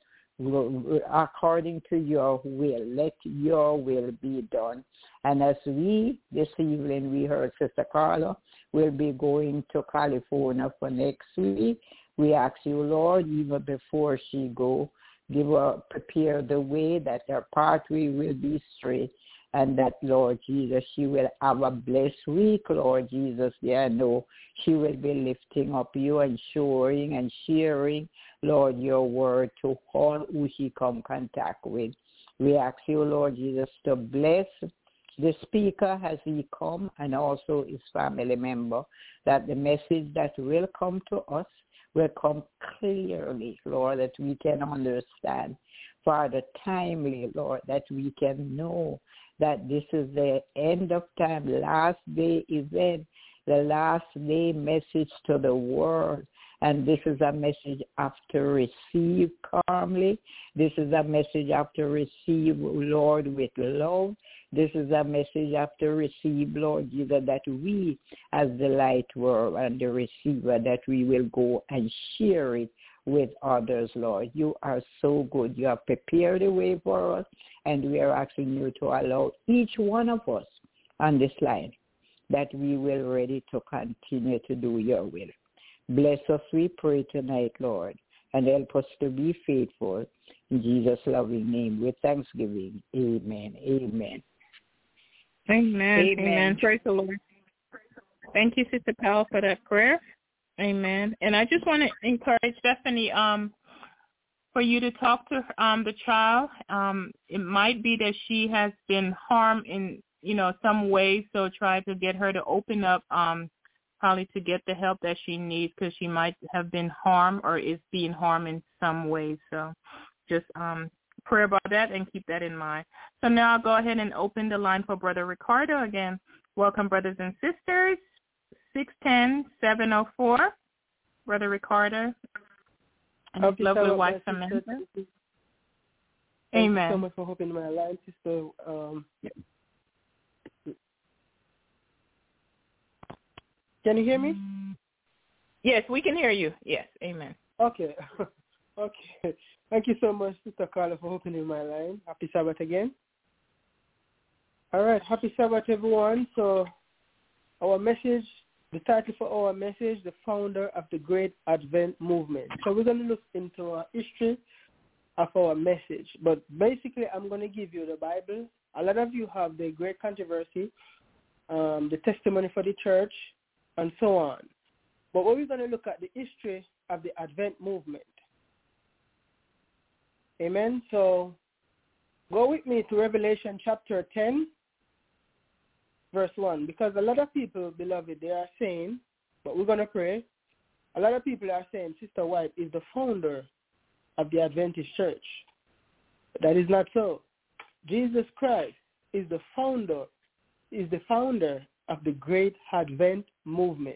S8: according to your will. Let your will be done. And as we, this evening, we heard Sister Carla will be going to California for next week. We ask you, Lord, even before she go, give her, prepare the way that her pathway will be straight, and that, Lord Jesus, she will have a blessed week, Lord Jesus. Yeah, I know she will be lifting up you and showing and sharing, Lord, your word to all who she come contact with. We ask you, Lord Jesus, to bless the speaker as he come and also his family member, that the message that will come to us will come clearly, Lord, that we can understand. Father, timely, Lord, that we can know that this is the end of time, last day event, the last day message to the world. And this is a message of to receive calmly. This is a message of to receive, Lord, with love. This is a message of to receive, Lord Jesus, that we as the light world and the receiver, that we will go and share it with others, Lord. You are so good. You have prepared a way for us, and we are asking you to allow each one of us on this line that we will ready to continue to do your will. Bless us, we pray tonight, Lord, and help us to be faithful. In Jesus' loving name, with thanksgiving. Amen. Amen.
S3: Amen.
S8: Amen.
S3: Amen. Praise the Lord. Thank you, Sister Powell, for that prayer. Amen. And I just want to encourage Stephanie um, for you to talk to um, the child. Um, it might be that she has been harmed in, you know, some way, so try to get her to open up, um, probably to get the help that she needs, because she might have been harmed or is being harmed in some way. So just um, pray about that and keep that in mind. So now I'll go ahead and open the line for Brother Ricardo again. Welcome, brothers and sisters. six one zero, seven zero four, Brother Ricardo, and his lovely wife, Samantha.
S9: Thank
S3: Amen.
S9: you so much for opening my line, Sister. Um, can you hear me?
S3: Yes, we can hear you. Yes, amen.
S9: Okay. Okay. Thank you so much, Sister Carla, for opening my line. Happy Sabbath again. All right. Happy Sabbath, everyone. So our message, the title for our message, the founder of the Great Advent Movement. So we're going to look into our history of our message. But basically, I'm going to give you the Bible. A lot of you have the Great Controversy, um, the Testimony for the Church, and so on. But we're going to look at the history of the Advent Movement. Amen. So go with me to Revelation chapter ten, verse one, because a lot of people, beloved, they are saying, but we're going to pray, a lot of people are saying Sister White is the founder of the Adventist Church. But that is not so. Jesus Christ is the founder, is the founder of the Great Advent Movement.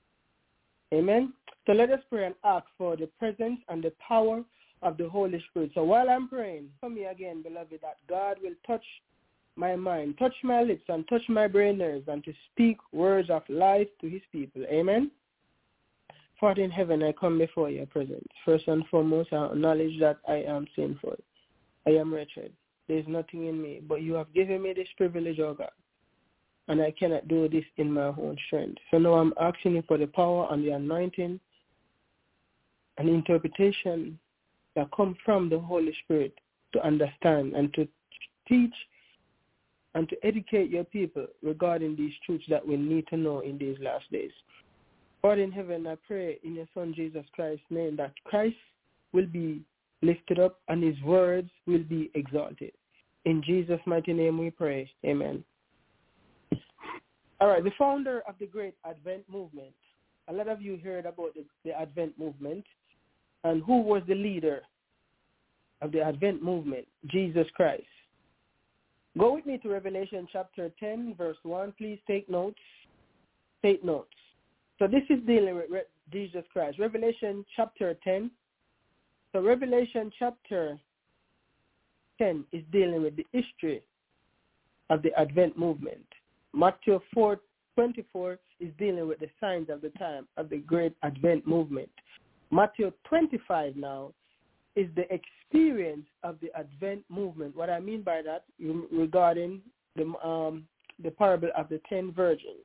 S9: Amen. So let us pray and ask for the presence and the power of the Holy Spirit. So while I'm praying, for me again, beloved, that God will touch my mind, touch my lips, and touch my brain nerves, and to speak words of life to his people. Amen. Father in heaven, I come before your presence. First and foremost, I acknowledge that I am sinful. I am wretched. There is nothing in me, but you have given me this privilege, oh God, and I cannot do this in my own strength. So now I'm asking you for the power and the anointing and interpretation that come from the Holy Spirit to understand and to teach and to educate your people regarding these truths that we need to know in these last days. Father in heaven, I pray in your Son Jesus Christ's name that Christ will be lifted up and his words will be exalted. In Jesus' mighty name we pray. Amen. All right, the founder of the Great Advent Movement. A lot of you heard about the, the Advent Movement. And who was the leader of the Advent Movement? Jesus Christ. Go with me to Revelation chapter ten, verse one. Please take notes. Take notes. So this is dealing with Re- Jesus Christ. Revelation chapter ten. So Revelation chapter ten is dealing with the history of the Advent Movement. Matthew four twenty-four is dealing with the signs of the time of the Great Advent Movement. Matthew twenty-five now is the experience of the Advent Movement. What I mean by that, regarding the um, the parable of the ten virgins.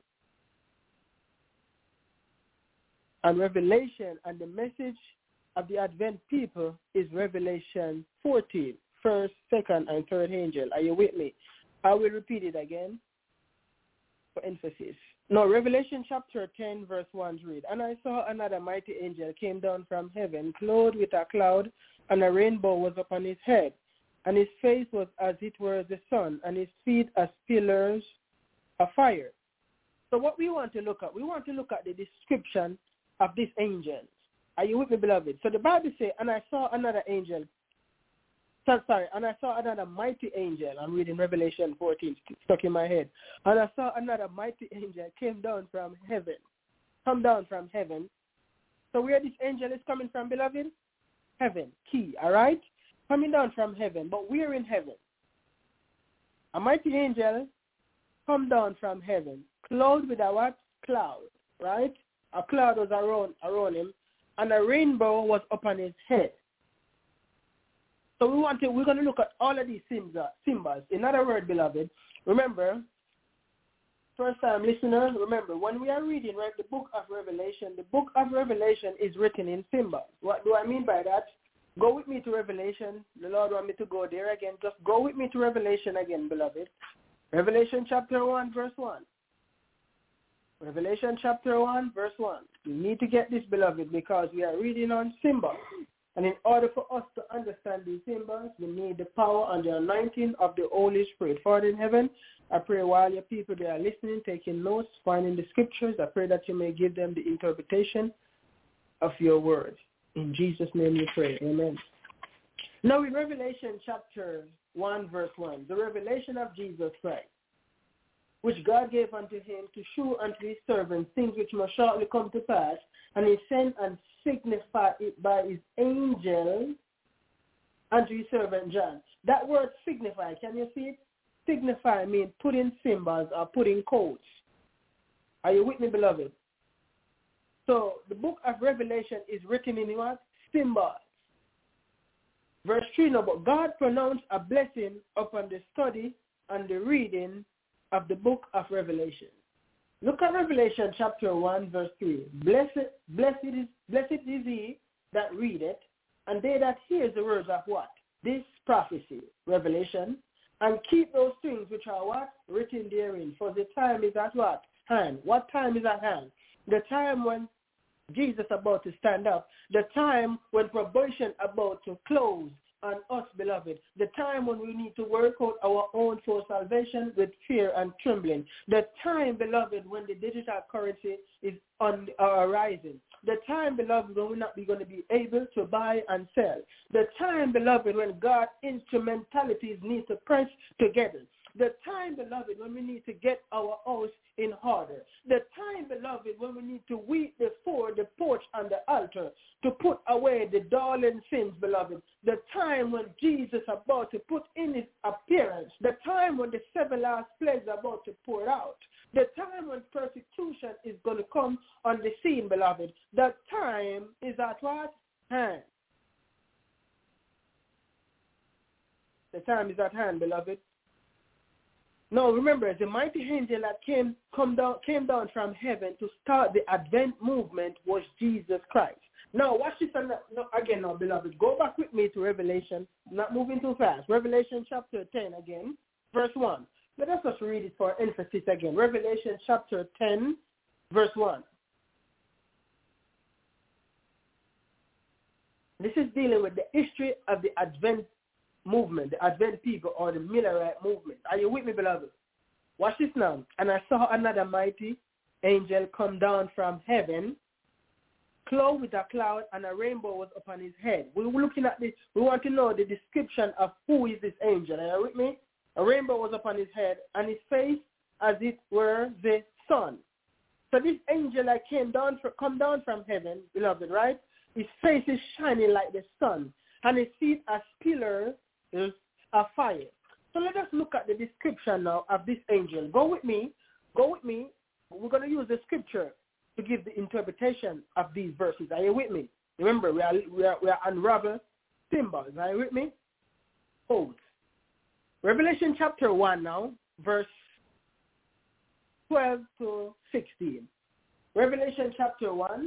S9: And Revelation and the message of the Advent people is Revelation fourteen, first, second, and third angel. Are you with me? I will repeat it again for emphasis. No, Revelation chapter ten, verse one read, and I saw another mighty angel came down from heaven, clothed with a cloud, and a rainbow was upon his head, and his face was as it were the sun, and his feet as pillars of fire. So what we want to look at, we want to look at the description of this angel. Are you with me, beloved? So the Bible says, and I saw another angel, so, sorry, and I saw another mighty angel. I'm reading Revelation fourteen, stuck in my head. And I saw another mighty angel came down from heaven, come down from heaven, So where this angel is coming from, beloved? Heaven, key, all right? Coming down from heaven, but we're in heaven. A mighty angel come down from heaven, clothed with a what? Cloud, right? A cloud was around, around him, and a rainbow was upon his head. So we want to, we're going to look at all of these symbols. In other words, beloved, remember, first time listener, remember, when we are reading, right, the book of Revelation, the book of Revelation is written in symbols. What do I mean by that? Go with me to Revelation. The Lord wants me to go there again. Just go with me to Revelation again, beloved. Revelation chapter one, verse one. Revelation chapter one, verse one. You need to get this, beloved, because we are reading on symbols. And in order for us to understand these symbols, we need the power and the anointing of the Holy Spirit. Father in heaven, I pray while your people they are listening, taking notes, finding the scriptures, I pray that you may give them the interpretation of your word. In Jesus' name we pray. Amen. Now in Revelation chapter one, verse one, the revelation of Jesus Christ, which God gave unto him to shew unto his servants things which must shortly come to pass, and he sent and signified it by his angel unto his servant John. That word signify, can you see it? Signify means put in symbols or put in codes. Are you with me, beloved? So the book of Revelation is written in what? Symbols. Verse three, no, but God pronounced a blessing upon the study and the reading of the book of Revelation. Look at Revelation chapter one, verse three. Blessed, blessed is, blessed is he that readeth, and they that hear the words of what? This prophecy, Revelation, and keep those things which are what? Written therein. For the time is at what? Hand. What time is at hand? The time when Jesus about to stand up. The time when probation about to close on us, beloved. The time when we need to work out our own soul salvation with fear and trembling. The time, beloved, when the digital currency is on the horizon. The time, beloved, when we're not going to be able to buy and sell. The time, beloved, when God's instrumentalities need to press together. The time, beloved, when we need to get our house in order. The time, beloved, when we need to weep before the porch and the altar to put away the darling sins, beloved. The time when Jesus is about to put in his appearance. The time when the seven last plagues are about to pour out. The time when persecution is going to come on the scene, beloved. The time is at what? Hand. The time is at hand, beloved. Now remember, the mighty angel that came come down came down from heaven to start the Advent movement was Jesus Christ. Now watch this again now, beloved. Go back with me to Revelation, not moving too fast. Revelation chapter ten again, verse one. Let us just read it for emphasis again. Revelation chapter ten, verse one. This is dealing with the history of the Advent movement, the Advent people, or the Millerite movement. Are you with me, beloved? Watch this now. And I saw another mighty angel come down from heaven, clothed with a cloud, and a rainbow was upon his head. We were looking at this. We want to know the description of who is this angel. Are you with me? A rainbow was upon his head, and his face as it were the sun. So this angel that came down, from, come down from heaven, beloved, right? His face is shining like the sun, and his feet as pillars of fire. So let us look at the description now of this angel. Go with me. Go with me. We're going to use the scripture to give the interpretation of these verses. Are you with me? Remember, we are we are, we are unravel symbols. Are you with me? Hold. Revelation chapter one now, verse twelve to sixteen. Revelation chapter one.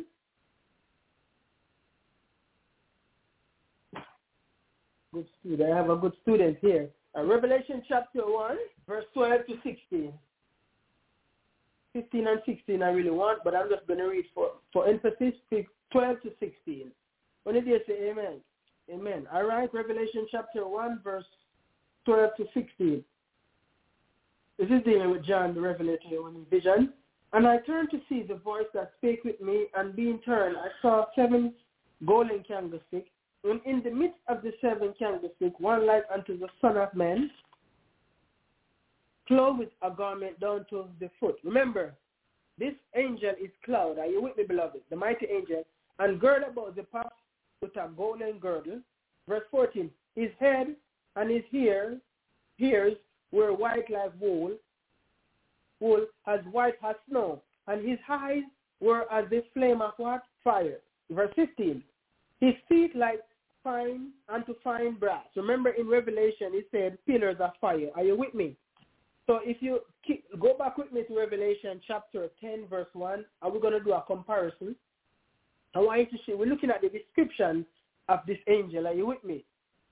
S9: Good student. I have a good student here. Uh, Revelation chapter one, verse twelve to sixteen. fifteen and sixteen I really want, but I'm just going to read for, for emphasis, twelve to sixteen. When did you say amen? Amen. All right, Revelation chapter one, verse twelve to sixteen. This is dealing with John the Revelator when he vision. And I turned to see the voice that spake with me, and being turned, I saw seven golden candlesticks. And in the midst of the seven candlesticks, one like unto the Son of Man, clothed with a garment down to the foot. Remember, this angel is cloud. Are you with me, beloved? The mighty angel. and girded about the paps with a golden girdle. Verse fourteen, his head and his hair, hairs were white like wool, wool as white as snow, and his eyes were as the flame of what? Fire. Verse fifteen, his feet like fine unto fine brass. Remember in Revelation it said pillars of fire. Are you with me? So if you keep, go back with me to Revelation chapter ten verse one, and we're going to do a comparison. I want you to see, we're looking at the description of this angel. Are you with me?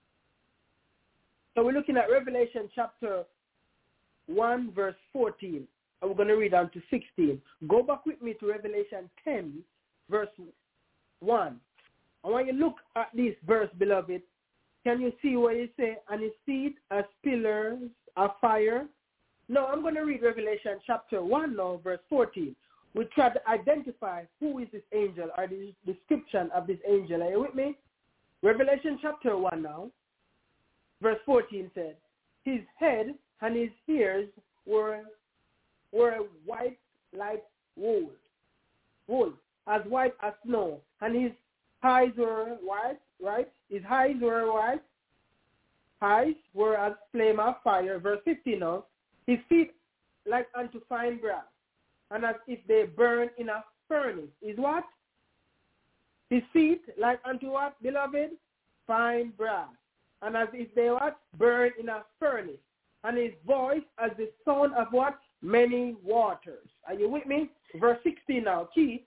S9: So we're looking at Revelation chapter one verse fourteen, and we're going to read on to sixteen. Go back with me to Revelation ten verse one. I want you to look at this verse, beloved. Can you see what it says? And his feet as pillars of fire. No, I'm going to read Revelation chapter one now, verse fourteen. We try to identify who is this angel or the description of this angel. Are you with me? Revelation chapter one now, verse fourteen said, his head and his ears were were white like wool, wool, as white as snow, and his eyes were white, right? His eyes were white, eyes were as flame of fire. Verse fifteen now, his feet like unto fine brass, and as if they burn in a furnace. Is what? His feet like unto what, beloved? Fine brass, and as if they what? Burn in a furnace. And his voice as the sound of what? Many waters. Are you with me? Verse sixteen now, key.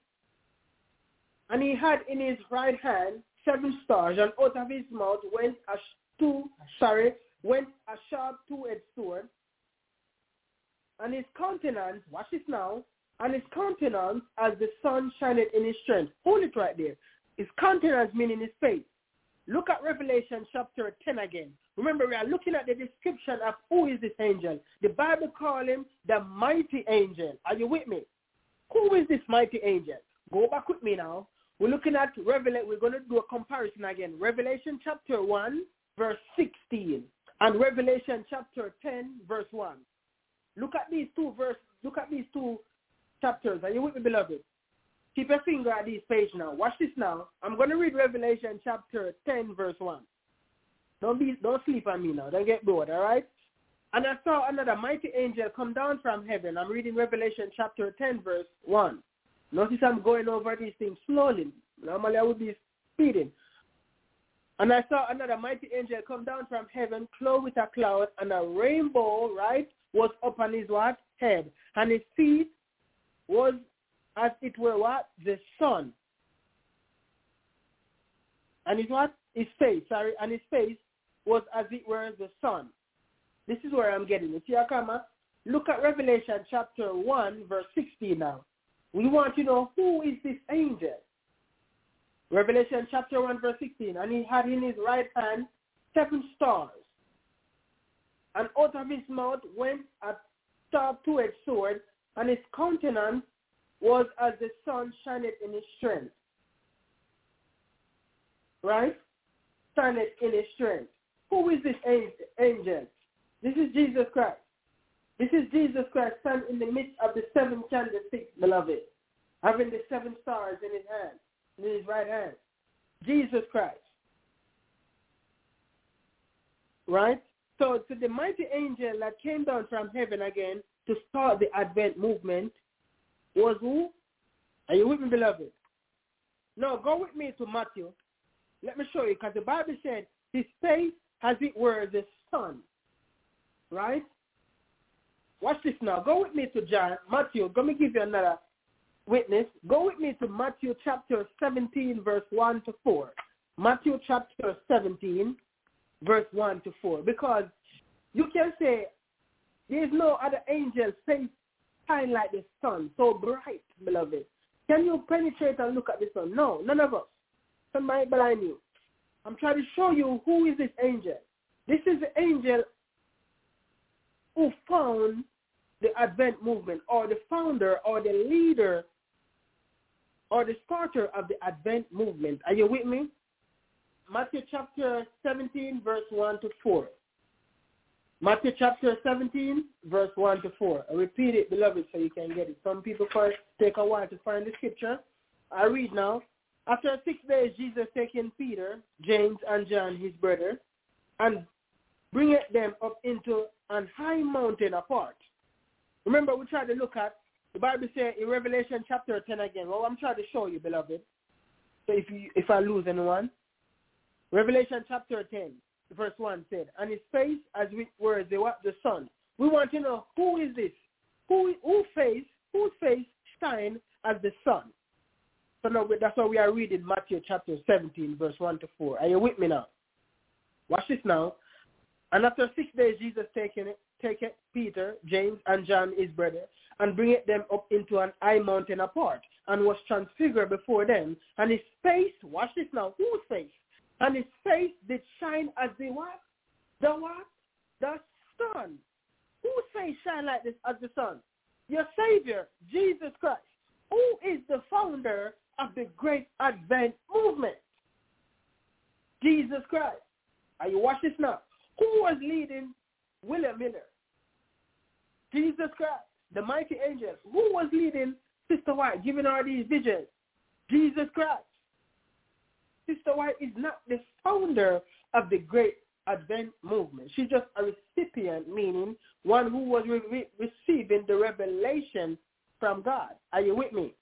S9: And he had in his right hand seven stars, and out of his mouth went a two, sorry, went a sharp two-edged sword. And his countenance, watch this now, and his countenance as the sun shineth in his strength. Hold it right there. His countenance meaning his face. Look at Revelation chapter ten again. Remember, we are looking at the description of who is this angel. The Bible calls him the mighty angel. Are you with me? Who is this mighty angel? Go back with me now. We're looking at Revelation. We're going to do a comparison again. Revelation chapter one, verse sixteen, and Revelation chapter ten, verse one. Look at these two verses. Look at these two chapters. Are you with me, beloved? Keep your finger at this page now. Watch this now. I'm going to read Revelation chapter ten, verse one. Don't be, don't sleep on me now. Don't get bored, all right? And I saw another mighty angel come down from heaven. I'm reading Revelation chapter ten, verse one. Notice I'm going over these things slowly. Normally I would be speeding. And I saw another mighty angel come down from heaven, clothed with a cloud, and a rainbow, right, was upon his what? Head. And his feet was as it were what? The sun. And his what? His face, sorry, and his face was as it were the sun. This is where I'm getting it. See how come? Look at Revelation chapter one, verse sixteen now. We want to know who is this angel. Revelation chapter one, verse sixteen. And he had in his right hand seven stars. And out of his mouth went a sharp two-edged sword, and his countenance was as the sun shineth in his strength. Right? Shineth in his strength. Who is this angel? This is Jesus Christ. This is Jesus Christ standing in the midst of the seven candlesticks, beloved, having the seven stars in his hand, in his right hand. Jesus Christ. Right? So to the mighty angel that came down from heaven again to start the Advent movement was who? Are you with me, beloved? Now go with me to Matthew. Let me show you, because the Bible said his face as it were the sun. Right? Watch this now. Go with me to John, Matthew. Let me give you another witness. Go with me to Matthew chapter seventeen, verse one to four. Matthew chapter seventeen, verse one to four. Because you can say there is no other angel face shine like the sun, so bright, beloved. Can you penetrate and look at the sun? No, none of us. Somebody blind you. I'm trying to show you who is this angel. This is the angel who found the Advent movement, or the founder, or the leader, or the starter of the Advent movement. Are you with me? Matthew chapter seventeen, verse one to four. Matthew chapter seventeen, verse one to four. I repeat it, beloved, so you can get it. Some people first take a while to find the scripture. I read now. After six days, Jesus taking Peter, James, and John, his brother, and bringeth them up into an high mountain apart. Remember, we tried to look at, the Bible says in Revelation chapter ten again. Well, I'm trying to show you, beloved. So if you, if I lose anyone, Revelation chapter ten, verse one said, and his face as it were the, the sun. We want to know, who is this? Who, who face, whose face shine as the sun? So now that's why we are reading Matthew chapter seventeen, verse one to four. Are you with me now? Watch this now. And after six days, Jesus taken it, taketh Peter, James, and John, his brother, and bringeth them up into an high mountain apart, and was transfigured before them. And his face, watch this now, whose face? And his face did shine as the what? The what? The sun. Whose face shine like this as the sun? Your Savior, Jesus Christ, who is the founder of the Great Advent movement. Jesus Christ. Are you watch this now? Who was leading William Miller? Jesus Christ, the mighty angel. Who was leading Sister White, giving her these visions? Jesus Christ. Sister White is not the founder of the Great Advent movement. She's just a recipient, meaning one who was re- receiving the revelation from God. Are you with me?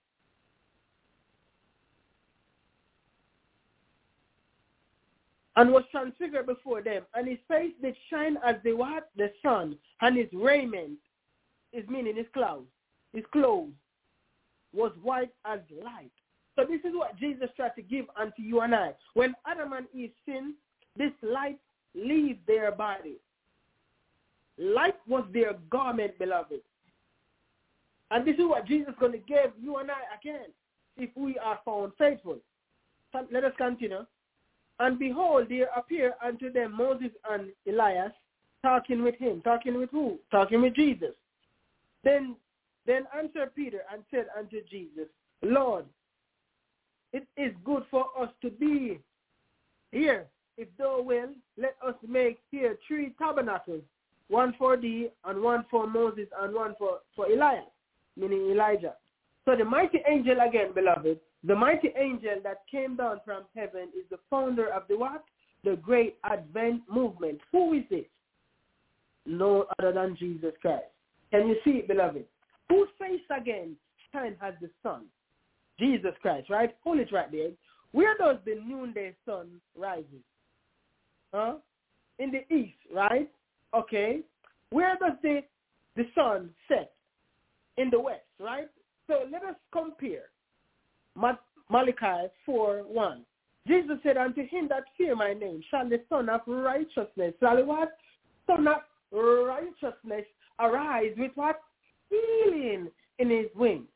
S9: And was transfigured before them, and his face did shine as the what? The sun, and his raiment, is meaning his clothes, his clothes was white as light. So this is what Jesus tried to give unto you and I. When Adam and Eve sinned, this light leave their body. Light was their garment, beloved. And this is what Jesus is going to give you and I again, if we are found faithful. So let us continue. And behold, there appeared unto them Moses and Elias, talking with him. Talking with who? Talking with Jesus. Then, then answered Peter and said unto Jesus, Lord, it is good for us to be here. If thou wilt, let us make here three tabernacles, one for thee, and one for Moses, and one for, for Elias, meaning Elijah. So the mighty angel again, beloved, the mighty angel that came down from heaven is the founder of the what? The Great Advent movement. Who is it? No other than Jesus Christ. Can you see it, beloved? Whose face again shine as the sun? Jesus Christ, right? Hold it right there. Where does the noonday sun rise? Huh? In the east, right? Okay. Where does the, the sun set? In the west, right? So let us compare. Malachi four one. Jesus said, unto him that fear my name shall the Son of Righteousness, shall what? Son of Righteousness arise with what? Healing in his wings.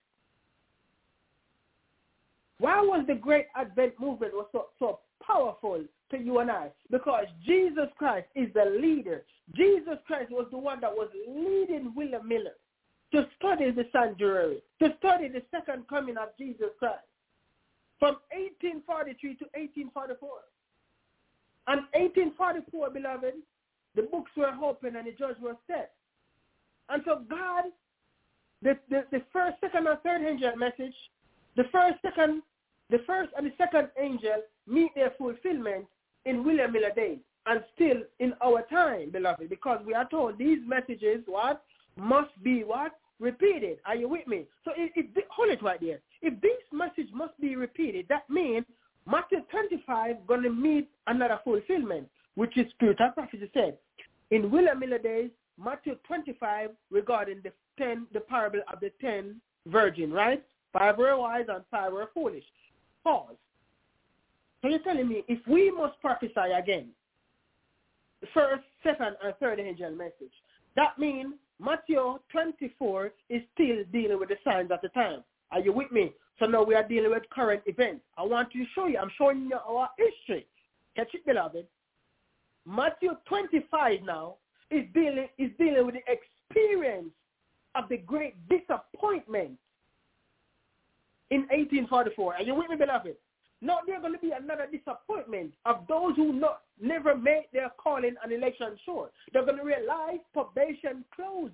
S9: Why was the Great Advent movement was so, so powerful to you and I? Because Jesus Christ is the leader. Jesus Christ was the one that was leading William Miller to study the sanctuary, to study the second coming of Jesus Christ. From eighteen forty-three to eighteen forty-four. And eighteen forty-four, beloved, the books were opened and the judge was set. And so God, the, the, the first, second, and third angel message, the first, second, the first and the second angel meet their fulfillment in William Miller days and still in our time, beloved, because we are told these messages, what? Must be what? Repeated. Are you with me? So if, if hold it right there. If this message must be repeated, that means Matthew twenty-five going to meet another fulfillment, which is spiritual prophecy said. In William Miller days, Matthew twenty-five regarding the ten, the parable of the ten virgin, right? Five were wise and five were foolish. Pause. So you're telling me if we must prophesy again, the first, second, and third angel message, that means Matthew twenty-four is still dealing with the signs of the time. Are you with me? So now we are dealing with current events. I want to show you. I'm showing you our history. Catch it, beloved. Matthew twenty-five now is dealing is dealing with the experience of the great disappointment in eighteen forty-four. Are you with me, beloved? Now there's going to be another disappointment of those who not never made their calling and election sure. They're going to realize probation closed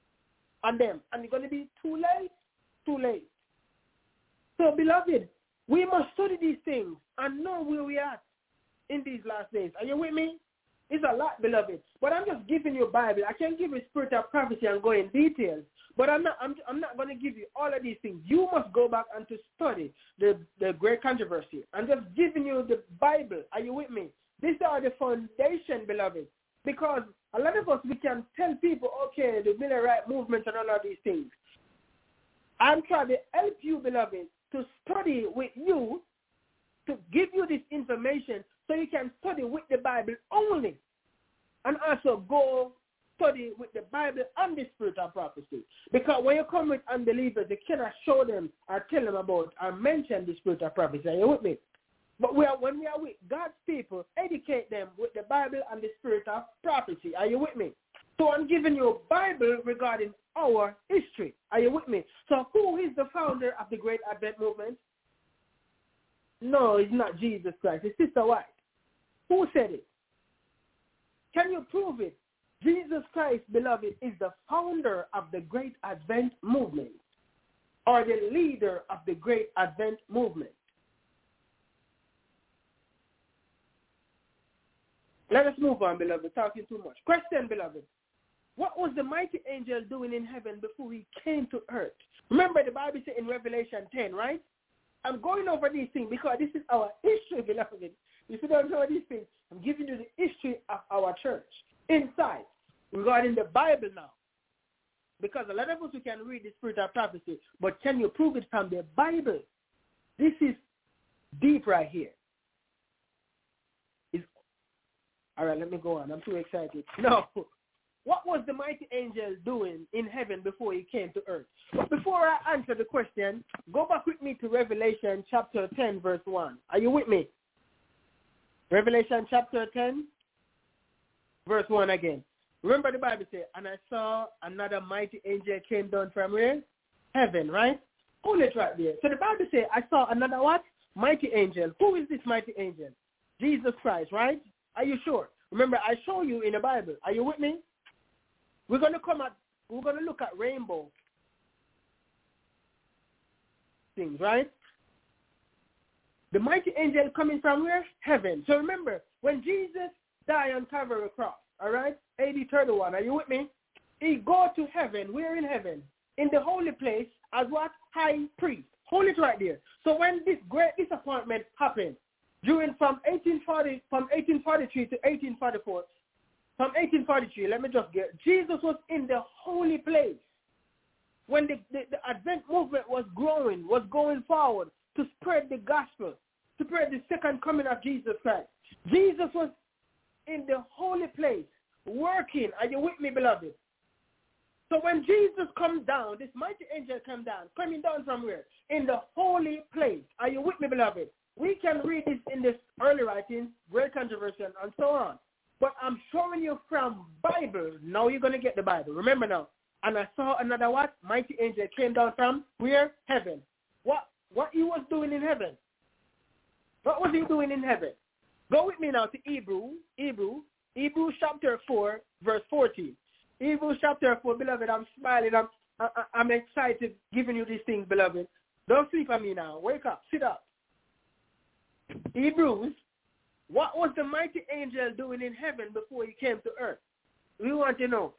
S9: on them, and it's going to be too late, too late. So, beloved, We must study these things and know where we are in these last days. Are you with me? It's a lot, beloved. But I'm just giving you a Bible. I can't give you spirit of prophecy and go in details. But I'm not I'm, I'm not going to give you all of these things. You must go back and to study the, the great controversy. I'm just giving you the Bible. Are you with me? These are the foundation, beloved. Because a lot of us, we can tell people, okay, the Miller Right movement and all of these things. I'm trying to help you, beloved, to study with you, to give you this information so you can study with the Bible only, and also go study with the Bible and the spirit of prophecy. Because when you come with unbelievers, you cannot show them or tell them about or mention the spirit of prophecy. Are you with me? But we are, when we are with God's people, educate them with the Bible and the spirit of prophecy. Are you with me? So I'm giving you a Bible regarding our history. Are you with me? So who is the founder of the Great Advent Movement? No, it's not Jesus Christ. It's Sister White. Who said it? Can you prove it? Jesus Christ, beloved, is the founder of the Great Advent Movement, or the leader of the Great Advent Movement. Let us move on, beloved. Talking too much. Question, beloved. What was the mighty angel doing in heaven before he came to earth? Remember the Bible said in Revelation ten, right? I'm going over these things because this is our history, beloved. If you don't know these things, I'm giving you the history of our church inside regarding the Bible now. Because a lot of us, we can read the spirit of prophecy, but can you prove it from the Bible? This is deep right here. It's, all right, let me go on. I'm too excited. No. What was the mighty angel doing in heaven before he came to earth? But before I answer the question, go back with me to Revelation chapter ten, verse one. Are you with me? Revelation chapter ten, verse one again. Remember the Bible says, and I saw another mighty angel came down from where? Heaven, right? Hold it right there. So the Bible says, I saw another what? Mighty angel. Who is this mighty angel? Jesus Christ, right? Are you sure? Remember, I show you in the Bible. Are you with me? We're going to come at, we're going to look at rainbow things, right? The mighty angel coming from where? Heaven. So remember, when Jesus died on Calvary cross, all right, A D thirty-one, are you with me? He go to heaven. We're in heaven, in the holy place as what? High priest. Hold it right there. So when this great disappointment happened, during from eighteen forty, from eighteen forty-three to eighteen forty-four, from eighteen forty-three, let me just get, Jesus was in the holy place. When the, the, the Advent movement was growing, was going forward to spread the gospel, to spread the second coming of Jesus Christ. Jesus was in the holy place, working. Are you with me, beloved? So when Jesus comes down, this mighty angel comes down, coming down from where? In the holy place. Are you with me, beloved? We can read this in this early writings, great controversy, and so on. But I'm showing you from Bible. Now you're going to get the Bible. Remember now. And I saw another what? Mighty angel came down from where? Heaven. What what he was doing in heaven? What was he doing in heaven? Go with me now to Hebrew. Hebrew. Hebrew chapter four, verse fourteen. Hebrew chapter four, beloved, I'm smiling. I'm, I, I'm excited giving you these things, beloved. Don't sleep on me now. Wake up. Sit up. Hebrews. What was the mighty angel doing in heaven before he came to earth? We want to know.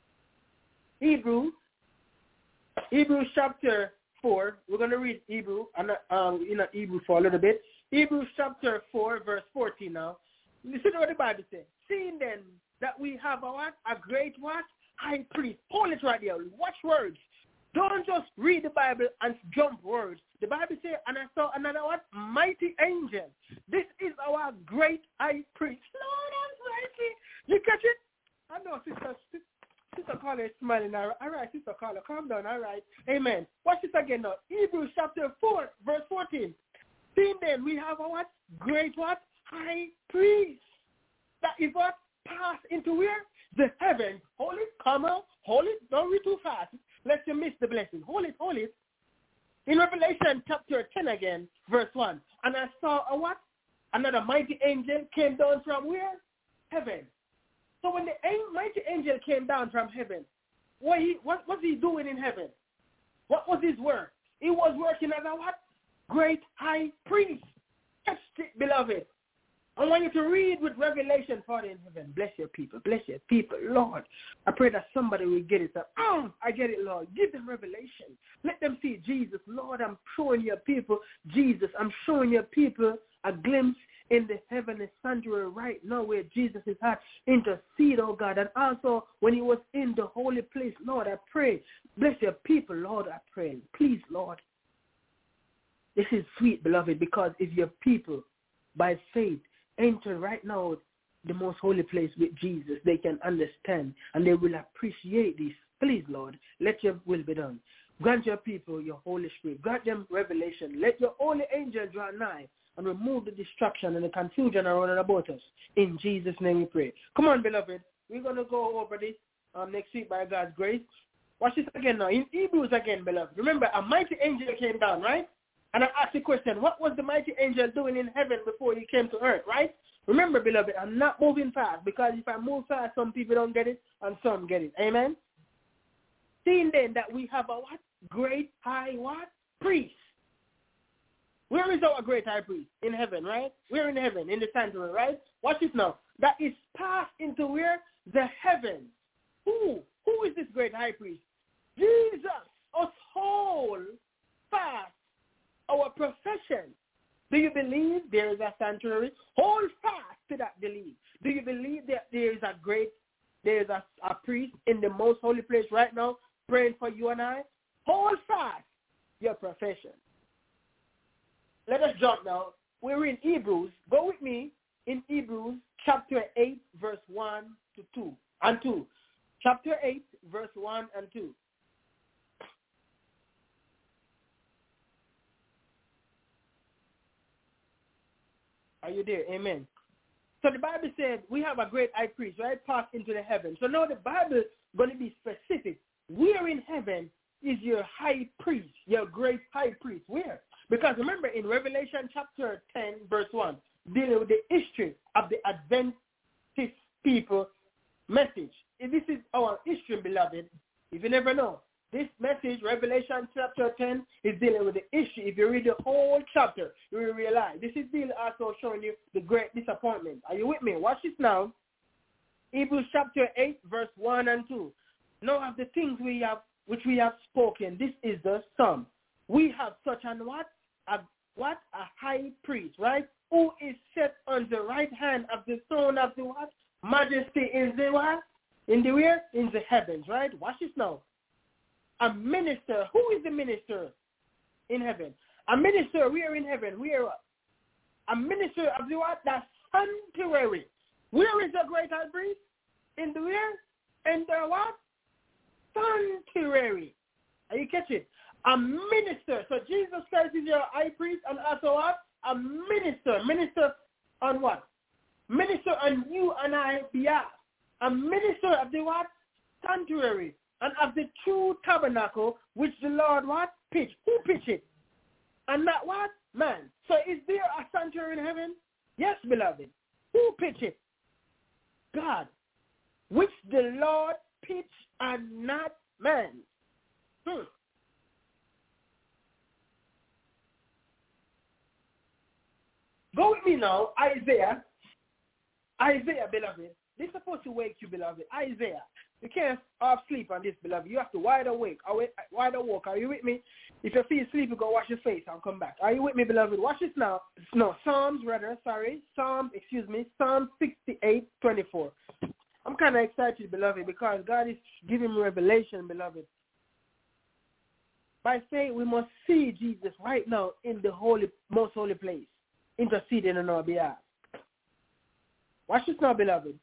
S9: Hebrews, Hebrews chapter four. We're going to read Hebrew, um, you know, Hebrew for a little bit. Hebrews chapter four, verse fourteen now. Listen to what the Bible says. Seeing then that we have a what? A great what? High priest. Hold it right there. Watch words. Don't just read the Bible and jump words. The Bible says, and I saw another what? Mighty angel. This is our great high priest. Lord Almighty. You catch it? I know, sister. Sister Carla is smiling. All right, Sister Carla, calm down. All right. Amen. Watch this again now. Hebrews chapter four, verse fourteen. Seeing then we have a what? Great what? High priest. That is what? Pass into where? The heaven. Hold it, come on. Hold it. Don't read too fast. Lest you miss the blessing. Hold it, hold it. In Revelation chapter ten again, verse one. And I saw a what? Another mighty angel came down from where? Heaven. So when the mighty angel came down from heaven, what, he, what was he doing in heaven? What was his work? He was working as a what? great high priest. Catch it, beloved. I want you to read with Revelation Father in heaven. Bless your people. Bless your people. Lord, I pray that somebody will get it. Oh, I get it, Lord. Give them revelation. Let them see Jesus. Lord, I'm showing your people Jesus. I'm showing your people a glimpse in the heavenly sanctuary right now where Jesus is at. Intercede, oh God. And also when he was in the holy place, Lord, I pray. Bless your people, Lord, I pray. Please, Lord. This is sweet, beloved, because if your people, by faith, enter right now the most holy place with Jesus, they can understand and they will appreciate this. Please, Lord, let your will be done. Grant your people your Holy Spirit. Grant them revelation. Let your holy angel draw nigh and remove the distraction and the confusion around about us. In Jesus' name we pray. Come on, beloved. We're going to go over this um, next week by God's grace. Watch this again now. In Hebrews again, beloved. Remember, a mighty angel came down, right? And I asked the question, what was the mighty angel doing in heaven before he came to earth, right? Remember, beloved, I'm not moving fast because if I move fast, some people don't get it and some get it. Amen? Seeing then that we have a what? Great high what? Priest. Where is our great high priest? In heaven, right? We're in heaven, in the sanctuary, right? Watch it now. That is passed into where? The heavens. Who? Who is this great high priest? Jesus. Us hold fast our profession. Do you believe there is a sanctuary? Hold fast to that belief. Do you believe that there is a great, there is a, a priest in the most holy place right now praying for you and I? Hold fast your profession. Let us jump now. We're in Hebrews. Go with me in Hebrews chapter eight, verse one to two and two. Chapter eight, verse one and two. Are you there? Amen. So the Bible said we have a great high priest, right? Passed into the heaven. So now the Bible is going to be specific. Where in heaven is your high priest, your great high priest? Where? Because remember in Revelation chapter ten, verse one, dealing with the history of the Adventist people message. If this is our history, beloved, if you never know, this message, Revelation chapter ten, is dealing with the issue. If you read the whole chapter, you will realize this is dealing also showing you the great disappointment. Are you with me? Watch this now. Hebrews chapter eight, verse one and two. Now of the things we have, which we have spoken, this is the sum. We have such an what? A, what? A high priest, right? Who is set on the right hand of the throne of the what? Majesty in the what? In the where? In the heavens, right? Watch this now. A minister. Who is the minister in heaven? A minister, we are in heaven. We are a minister of the what? The sanctuary. Where is the great high priest? In the where? In the what? Sanctuary. Are you catch it? A minister. So Jesus Christ is your high priest and also what? A minister. Minister on what? Minister on you and I behalf. A minister of the what? Sanctuary. And of the true tabernacle, which the Lord what? Pitch. Who pitch it? And not what? Man. So is there a sanctuary in heaven? Yes, beloved. Who pitch it? God. Which the Lord pitch and not man. Hmm. Go with me now, Isaiah. Isaiah, beloved. This is supposed to wake you, beloved. Isaiah. You can't half sleep on this, beloved. You have to wide awake, wide awake. Are you with me? If you feel sleepy, go wash your face and come back. Are you with me, beloved? Watch this now. No, Psalms, rather, sorry. Psalms, excuse me. Psalm sixty-eight, twenty-four. I'm kind of excited, beloved, because God is giving me revelation, beloved. By faith, we must see Jesus right now in the holy, most holy place, interceding on our behalf. Watch this now, beloved.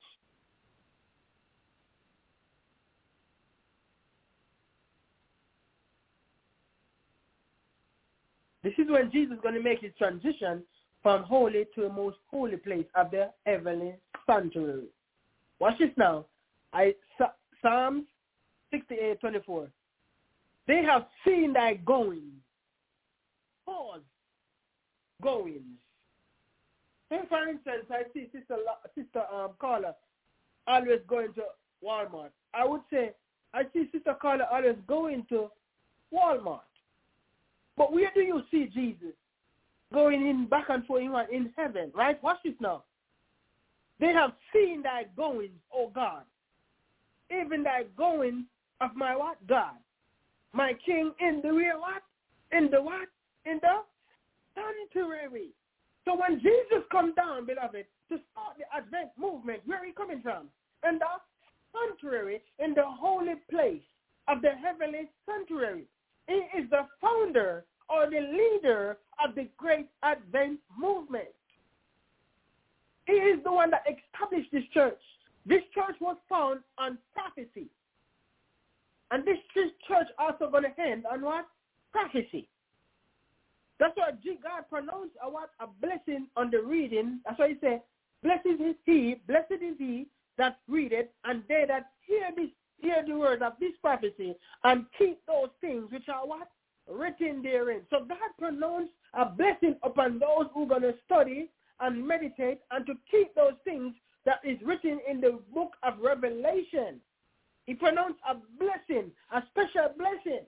S9: This is when Jesus is going to make his transition from holy to the most holy place of the heavenly sanctuary. Watch this now. I, Psalms sixty-eight, twenty-four. They have seen thy goings. Pause. Goings. Say, for instance, I see Sister Sister um, Carla always going to Walmart. I would say I see Sister Carla always going to Walmart. But where do you see Jesus going in back and forth in heaven, right? Watch this now. They have seen thy goings, O God, even thy goings of my what? God. My King in the real what? In the what? In the sanctuary. So when Jesus comes down, beloved, to start the Advent movement, where are he coming from? In the sanctuary, in the holy place of the heavenly sanctuary. He is the founder or the leader of the great Advent movement. He is the one that established this church. This church was found on prophecy. And this church also going to end on what? Prophecy. That's why God pronounced a what? A blessing on the reading. That's why he said, blessed is he, blessed is he that readeth, and they that hear this, hear the word of this prophecy, and keep those things which are what? Written therein. So God pronounced a blessing upon those who are going to study and meditate and to keep those things that is written in the book of Revelation. He pronounced a blessing, a special blessing.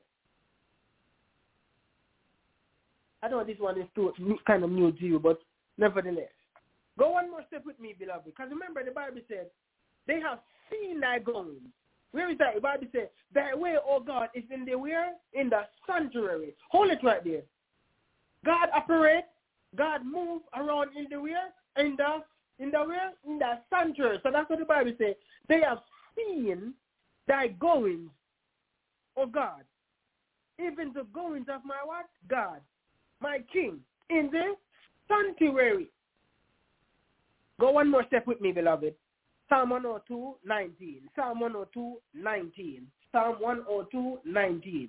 S9: I know this one is too kind of new to you, but nevertheless. Go one more step with me, beloved. Because remember, the Bible said, they have seen thy goings. Where is that? The Bible said, thy way, O God, is in the where? In the sanctuary. Hold it right there. God operates, God moves around in the where? In the, in the where? In the sanctuary. So that's what the Bible says. They have seen thy goings, O God. Even the goings of my what? God. My King, in the sanctuary. Go one more step with me, beloved. Psalm one oh two, nineteen. Psalm one oh two, nineteen. Psalm one oh two, nineteen.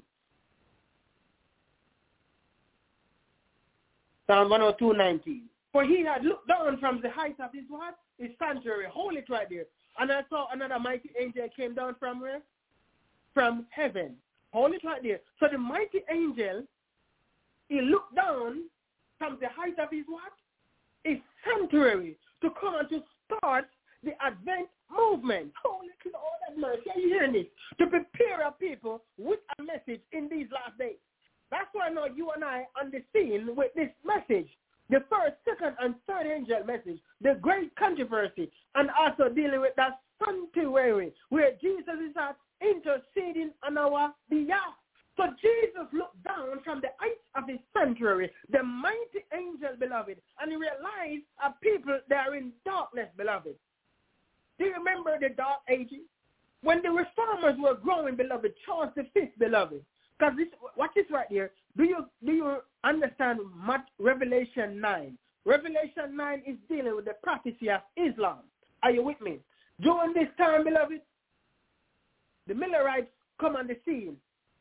S9: Psalm one oh two, nineteen. For he had looked down from the height of his what? His sanctuary. Hold it right there. And I saw another mighty angel came down from where? From heaven. Hold it right there. So the mighty angel, he looked down from the height of his what? His sanctuary to come and to start the Advent movement. Holy Lord, mercy. Are you hearing this? To prepare our people with a message in these last days. That's why now you and I on the scene with this message. The first, second, and third angel message. The great controversy. And also dealing with that sanctuary where Jesus is at interceding on our behalf. So Jesus looked down from the heights of his sanctuary, the mighty angel, beloved, and he realized a people that are in darkness, beloved. Do you remember the dark ages? When the reformers were growing, beloved, Charles the Fifth, beloved. Because this, watch this right here. Do you do you understand Revelation nine? Revelation nine is dealing with the prophecy of Islam. Are you with me? During this time, beloved, the Millerites come on the scene.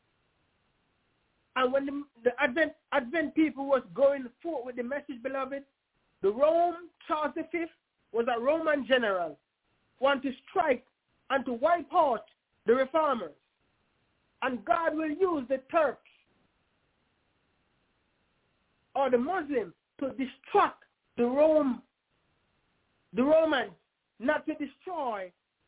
S9: And when the, the Advent, Advent people was going forward with the message, beloved, the Rome, Charles the Fifth, was a Roman general, want to strike and to wipe out the reformers. And God will use the Turks or the Muslims to distract the Rome, the Romans, not to destroy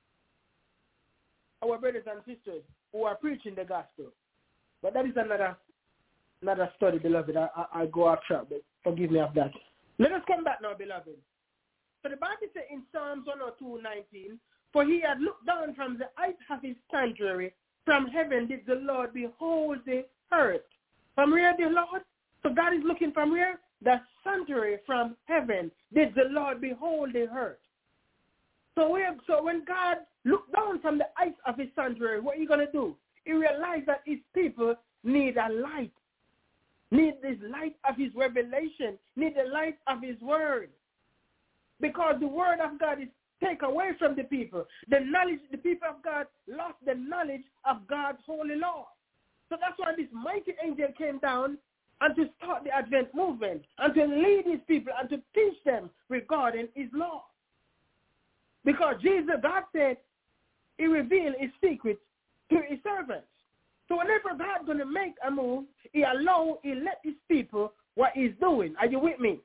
S9: our brothers and sisters who are preaching the gospel. But that is another another study, beloved. I, I, I go off track, but forgive me of that. Let us come back now, beloved. So the Bible says in Psalms one oh two, nineteen, for he had looked down from the height of his sanctuary, from heaven did the Lord behold the earth. From where the Lord? So God is looking from where? The sanctuary from heaven did the Lord behold the earth. So, where, so when God looked down from the height of his sanctuary, what are you going to do? He realized that his people need a light, need this light of his revelation, need the light of his word. Because the word of God is taken away from the people. The knowledge, the people of God lost the knowledge of God's holy law. So that's why this mighty angel came down and to start the Advent movement and to lead his people and to teach them regarding his law. Because Jesus, God said, he revealed his secrets to his servants. So whenever God's going to make a move, he allow, he let his people what he's doing. Are you with me?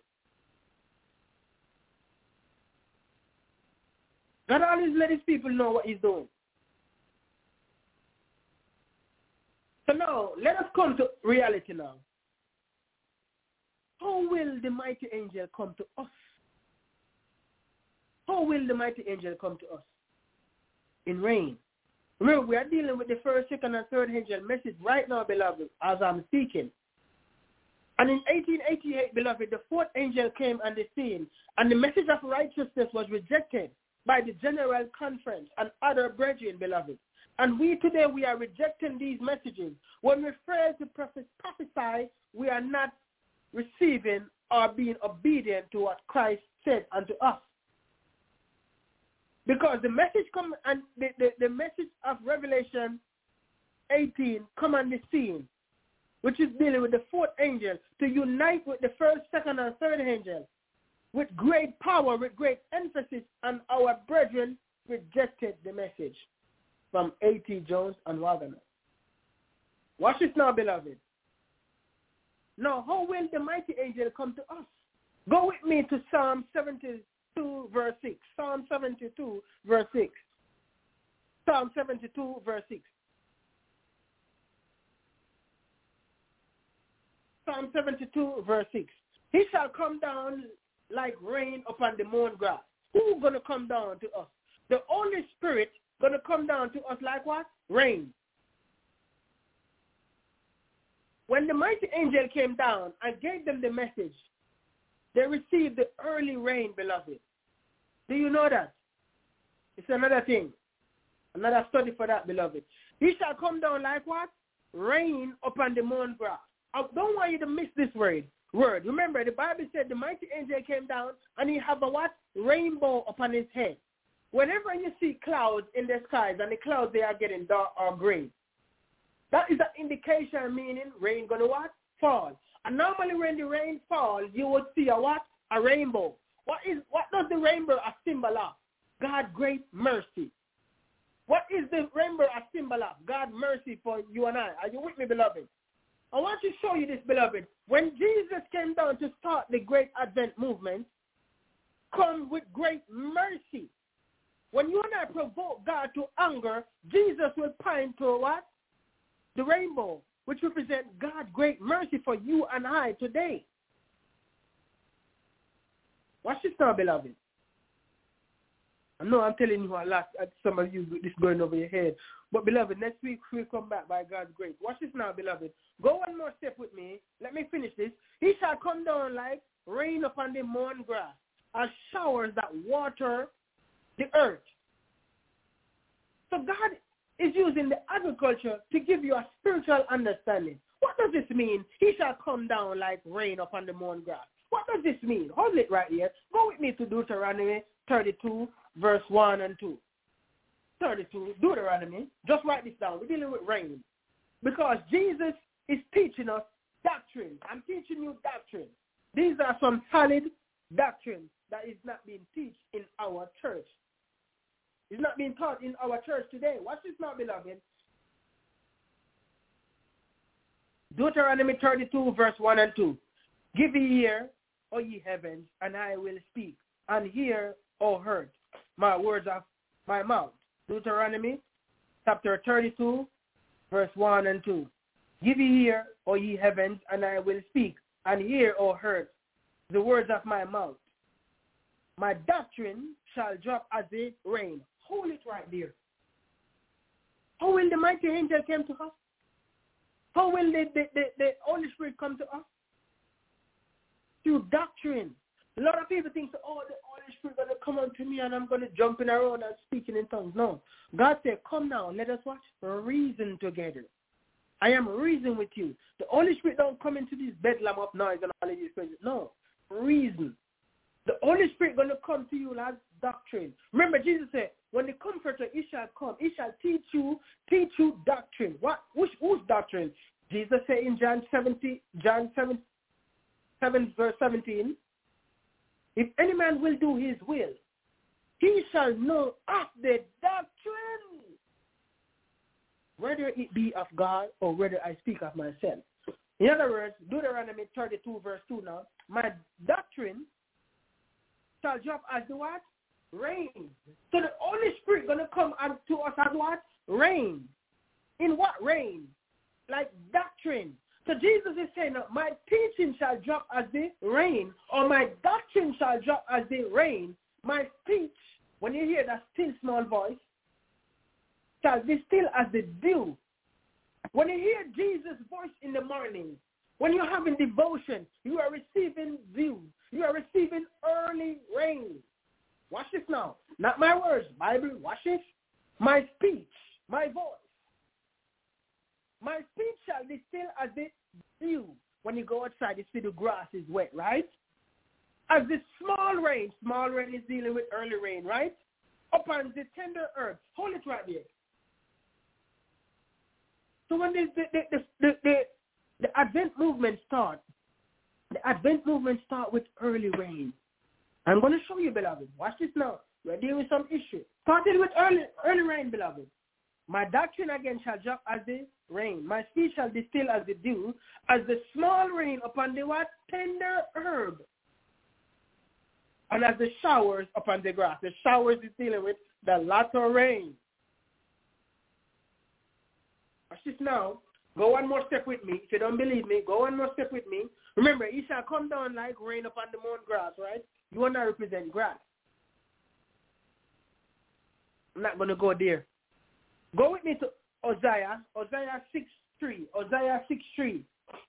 S9: God always let his people know what he's doing. So now, let us come to reality now. how will the mighty angel come to us? How will the mighty angel come to us? In rain. Remember, we are dealing with the first, second, and third angel message right now, beloved, as I'm speaking. And in eighteen eighty-eight, beloved, the fourth angel came on the scene, and the message of righteousness was rejected by the General Conference and other brethren, beloved. And we today, we are rejecting these messages. When we fail to prophesy, we are not receiving or being obedient to what Christ said unto us. Because the message come and the, the, the message of Revelation eighteen come on the scene, which is dealing with the fourth angel, to unite with the first, second, and third angel with great power, with great emphasis, and our brethren rejected the message from A T Jones and Wagner. Watch this now, beloved. Now, how will the mighty angel come to us? Go with me to Psalm seventy-two, verse six. Psalm seventy-two, verse six. Psalm seventy-two, verse six. Psalm seventy-two, verse six. He shall come down like rain upon the mown grass. Who's going to come down to us? The Holy Spirit going to come down to us like what? Rain. When the mighty angel came down and gave them the message, they received the early rain, beloved. Do you know that? It's another thing. Another study for that, beloved. He shall come down like what? Rain upon the mown grass. I don't want you to miss this word. Word. Remember, the Bible said the mighty angel came down and he have a what? Rainbow upon his head. Whenever you see clouds in the skies and the clouds, they are getting dark or gray, that is an indication, meaning rain going to what? Fall. And normally when the rain falls, you would see a what? A rainbow. What is what does the rainbow a symbol of? God's great mercy. What is the rainbow a symbol of? God's mercy for you and I. Are you with me, beloved? I want to show you this, beloved. When Jesus came down to start the great Advent movement, come with great mercy. When you and I provoke God to anger, Jesus will point to what? The rainbow, which represents God's great mercy for you and I today. Watch this now, beloved. I know I'm telling you a lot. Some of you, this going over your head. But, beloved, next week we'll come back by God's grace. Watch this now, beloved. Go one more step with me. Let me finish this. He shall come down like rain upon the mown grass, as showers that water the earth. So God is using the agriculture to give you a spiritual understanding. What does this mean? He shall come down like rain upon the mown grass. What does this mean? Hold it right here. Go with me to Deuteronomy thirty-two, verse one and two. thirty-two, Deuteronomy. Just write this down. We're dealing with rain. Because Jesus is teaching us doctrine. I'm teaching you doctrine. These are some solid doctrines that is not being taught in our church. It's not being taught in our church today. Watch this now, beloved. Deuteronomy thirty-two, verse one and two. Give ye ear, O ye heavens, and I will speak, and hear, O earth, my words of my mouth. Deuteronomy chapter thirty-two, verse one and two. Give ye ear, O ye heavens, and I will speak, and hear, O earth, the words of my mouth. My doctrine shall drop as the rain. Hold it right there. How will the mighty angel come to us? How will the, the, the, the Holy Spirit come to us? Through doctrine. A lot of people think, oh, the Holy Spirit is going to come unto me and I'm going to jump in around and speaking in tongues. No. God said, come now, let us watch, reason together. I am reasoning with you. The Holy Spirit don't come into this bedlam of noise and all of these things. No. Reason. The Holy Spirit going to come to you as doctrine. Remember, Jesus said, when the Comforter, he shall come, he shall teach you, teach you doctrine. What? Which, whose doctrine? Jesus said in John seventeen, John seven, seven, verse seventeen, if any man will do his will, he shall know of the doctrine, whether it be of God or whether I speak of myself. In other words, Deuteronomy thirty-two, verse two now, my doctrine shall drop as the what? Rain. So the Holy Spirit going to come to us as what? Rain. In what rain? Like doctrine. So Jesus is saying, my teaching shall drop as the rain, or my doctrine shall drop as the rain. My speech, when you hear that still small voice, shall be still as the dew. When you hear Jesus' voice in the morning, when you're having devotion, you are receiving dew. You are receiving early rain. Watch this now. Not my words, Bible, watch this. My speech, my voice. My speech shall be still as the dew. When you go outside, you see the grass is wet, right? As the small rain, small rain is dealing with early rain, right? Upon the tender earth. Hold it right there. So when the, the, the, the, the, the Advent movement starts, the Advent movement starts with early rain. I'm going to show you, beloved. Watch this now. We're dealing with some issue. Started with early, early rain, beloved. My doctrine again shall drop as the rain. My speech shall be still as the dew, as the small rain upon the what? Tender herb. And as the showers upon the grass. The showers is dealing with the latter rain. Watch this now. Go one more step with me. If you don't believe me, go one more step with me. Remember, it shall come down like rain upon the mown grass, right? You want to represent grass. I'm not going to go there. Go with me to Isaiah, Isaiah six three. Isaiah six three.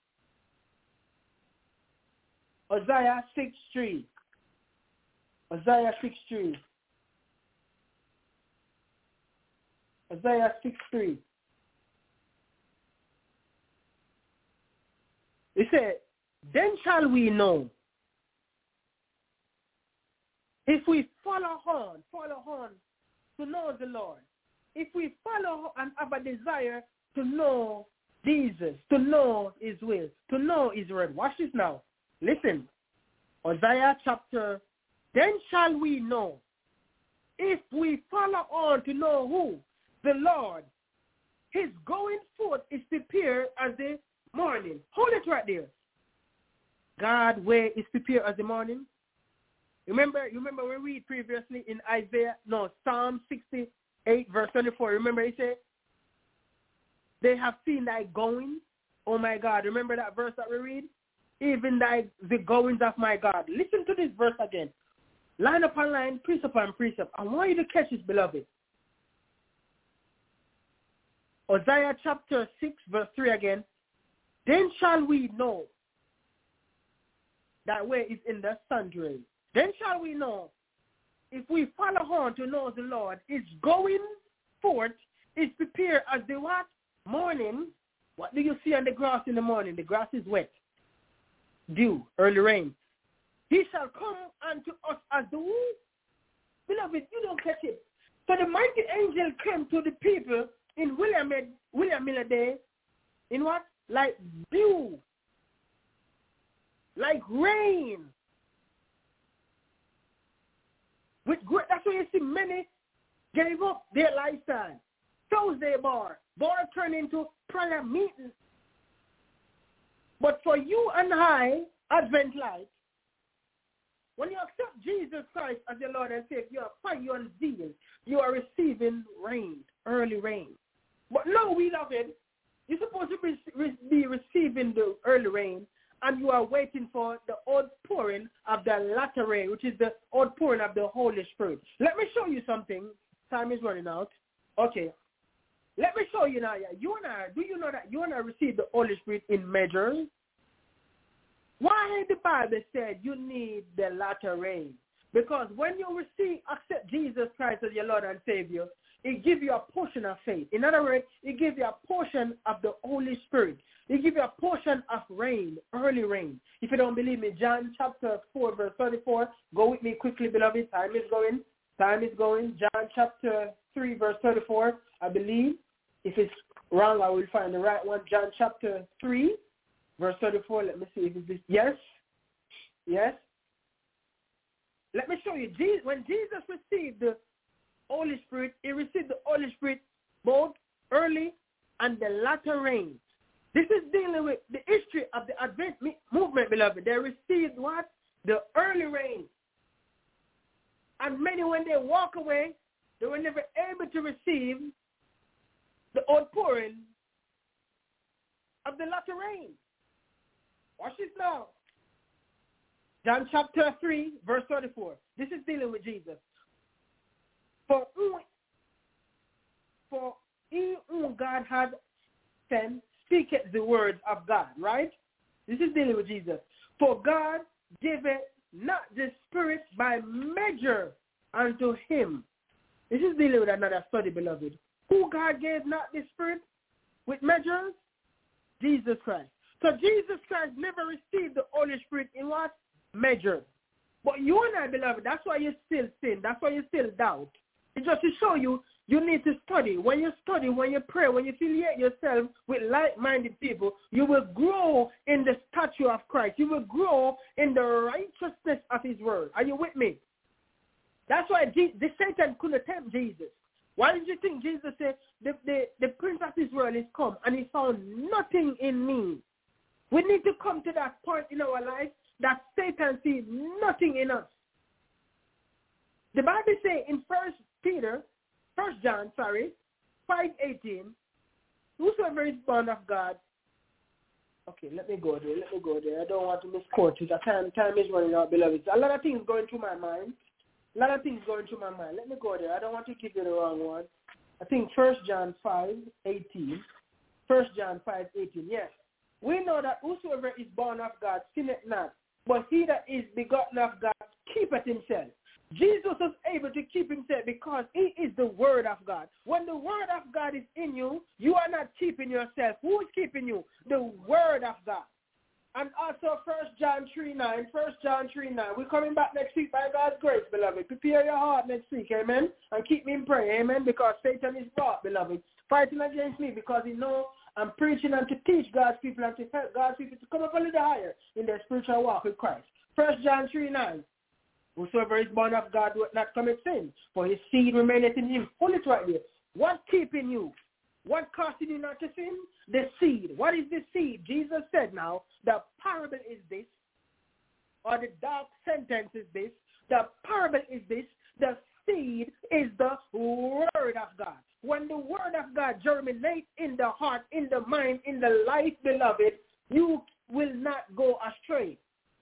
S9: Isaiah six three. Isaiah six three. Isaiah six three. It said, then shall we know, if we follow on, follow on to know the Lord, if we follow and have a desire to know Jesus, to know his will, to know his word. Watch this now. Listen. Isaiah chapter, then shall we know, if we follow on to know who? The Lord. His going forth is prepared as the morning. Hold it right there. God way is prepared as the morning. Remember, you remember we read previously in Isaiah, no, Psalm sixty-eight, verse twenty-four. Remember he said, they have seen thy going. Oh my God. Remember that verse that we read? Even thy the goings of my God. Listen to this verse again. Line upon line, precept upon precept. I want you to catch this, beloved. Isaiah chapter six, verse three again. Then shall we know that way is in the sundry. Then shall we know, if we follow on to know the Lord, is going forth, is prepared as the what? Morning. What do you see on the grass in the morning? The grass is wet. Dew, early rain. He shall come unto us as the who? Beloved, you don't catch it. So the mighty angel came to the people in William, William Miller Day, in what? Like dew. Like rain. With great, that's why you see many gave up their lifestyle. Thursday bar. Bar turned into prayer meeting. But for you and I, Advent Light, when you accept Jesus Christ as your Lord and Savior, you are fire and zeal. You are receiving rain, early rain. But no, we love it. You're supposed to be, be receiving the early rain, and you are waiting for the outpouring of the latter rain, which is the outpouring of the Holy Spirit. Let me show you something. Time is running out. Okay. Let me show you now. You and I, do you know that you and I receive the Holy Spirit in measures? Why the Bible said you need the latter rain? Because when you receive, accept Jesus Christ as your Lord and Savior, it gives you a portion of faith. In other words, it gives you a portion of the Holy Spirit. It gives you a portion of rain, early rain. If you don't believe me, John chapter four, verse thirty-four. Go with me quickly, beloved. Time is going. Time is going. John chapter three, verse thirty-four. I believe. If it's wrong, I will find the right one. John chapter three, verse thirty-four. Let me see if it's this. Yes. Yes. Let me show you. When Jesus received the Holy Spirit, he received the Holy Spirit both early and the latter rain. This is dealing with the history of the Advent movement, beloved. They received what? The early rain. And many, when they walk away, they were never able to receive the outpouring of the latter rain. Watch this now. John chapter three, verse thirty-four. This is dealing with Jesus. For whom, for he whom God has sent speaketh the words of God, right? This is dealing with Jesus. For God giveth not the Spirit by measure unto him. This is dealing with another study, beloved. Who God gave not the Spirit with measures? Jesus Christ. So Jesus Christ never received the Holy Spirit in what? Measure. But you and I, beloved, that's why you still sin. That's why you still doubt. It's just to show you, you need to study. When you study, when you pray, when you affiliate yourself with like-minded people, you will grow in the stature of Christ. You will grow in the righteousness of his word. Are you with me? That's why Je- the Satan couldn't tempt Jesus. Why did you think Jesus said, the, the, the prince of this world is come and he found nothing in me? We need to come to that point in our life that Satan sees nothing in us. The Bible says in First Peter, First John, sorry, five eighteen, whosoever is born of God. Okay, let me go there. Let me go there. I don't want to misquote it. Time, time is running out, beloved. A lot of things going through my mind. A lot of things going through my mind. Let me go there. I don't want to give you the wrong one. I think First John five eighteen. First John five eighteen. Yes. We know that whosoever is born of God sinneth not, but he that is begotten of God keepeth himself. Jesus was able to keep himself because he is the word of God. When the word of God is in you, you are not keeping yourself. Who is keeping you? The word of God. And also First John three nine, First John three nine. We're coming back next week by God's grace, beloved. Prepare your heart next week, amen? And keep me in prayer, amen? Because Satan is wrought, beloved, fighting against me because he knows I'm preaching and to teach God's people and to help God's people to come up a little higher in their spiritual walk with Christ. First John three nine. Whosoever is born of God will not commit sin, for his seed remaineth in him. Hold it right there. What's keeping you? What causing you not to sin? The seed. What is the seed? Jesus said now, the parable is this, or the dark sentence is this. The parable is this. The seed is the word of God. When the word of God germinates in the heart, in the mind, in the life, beloved, you will not go astray.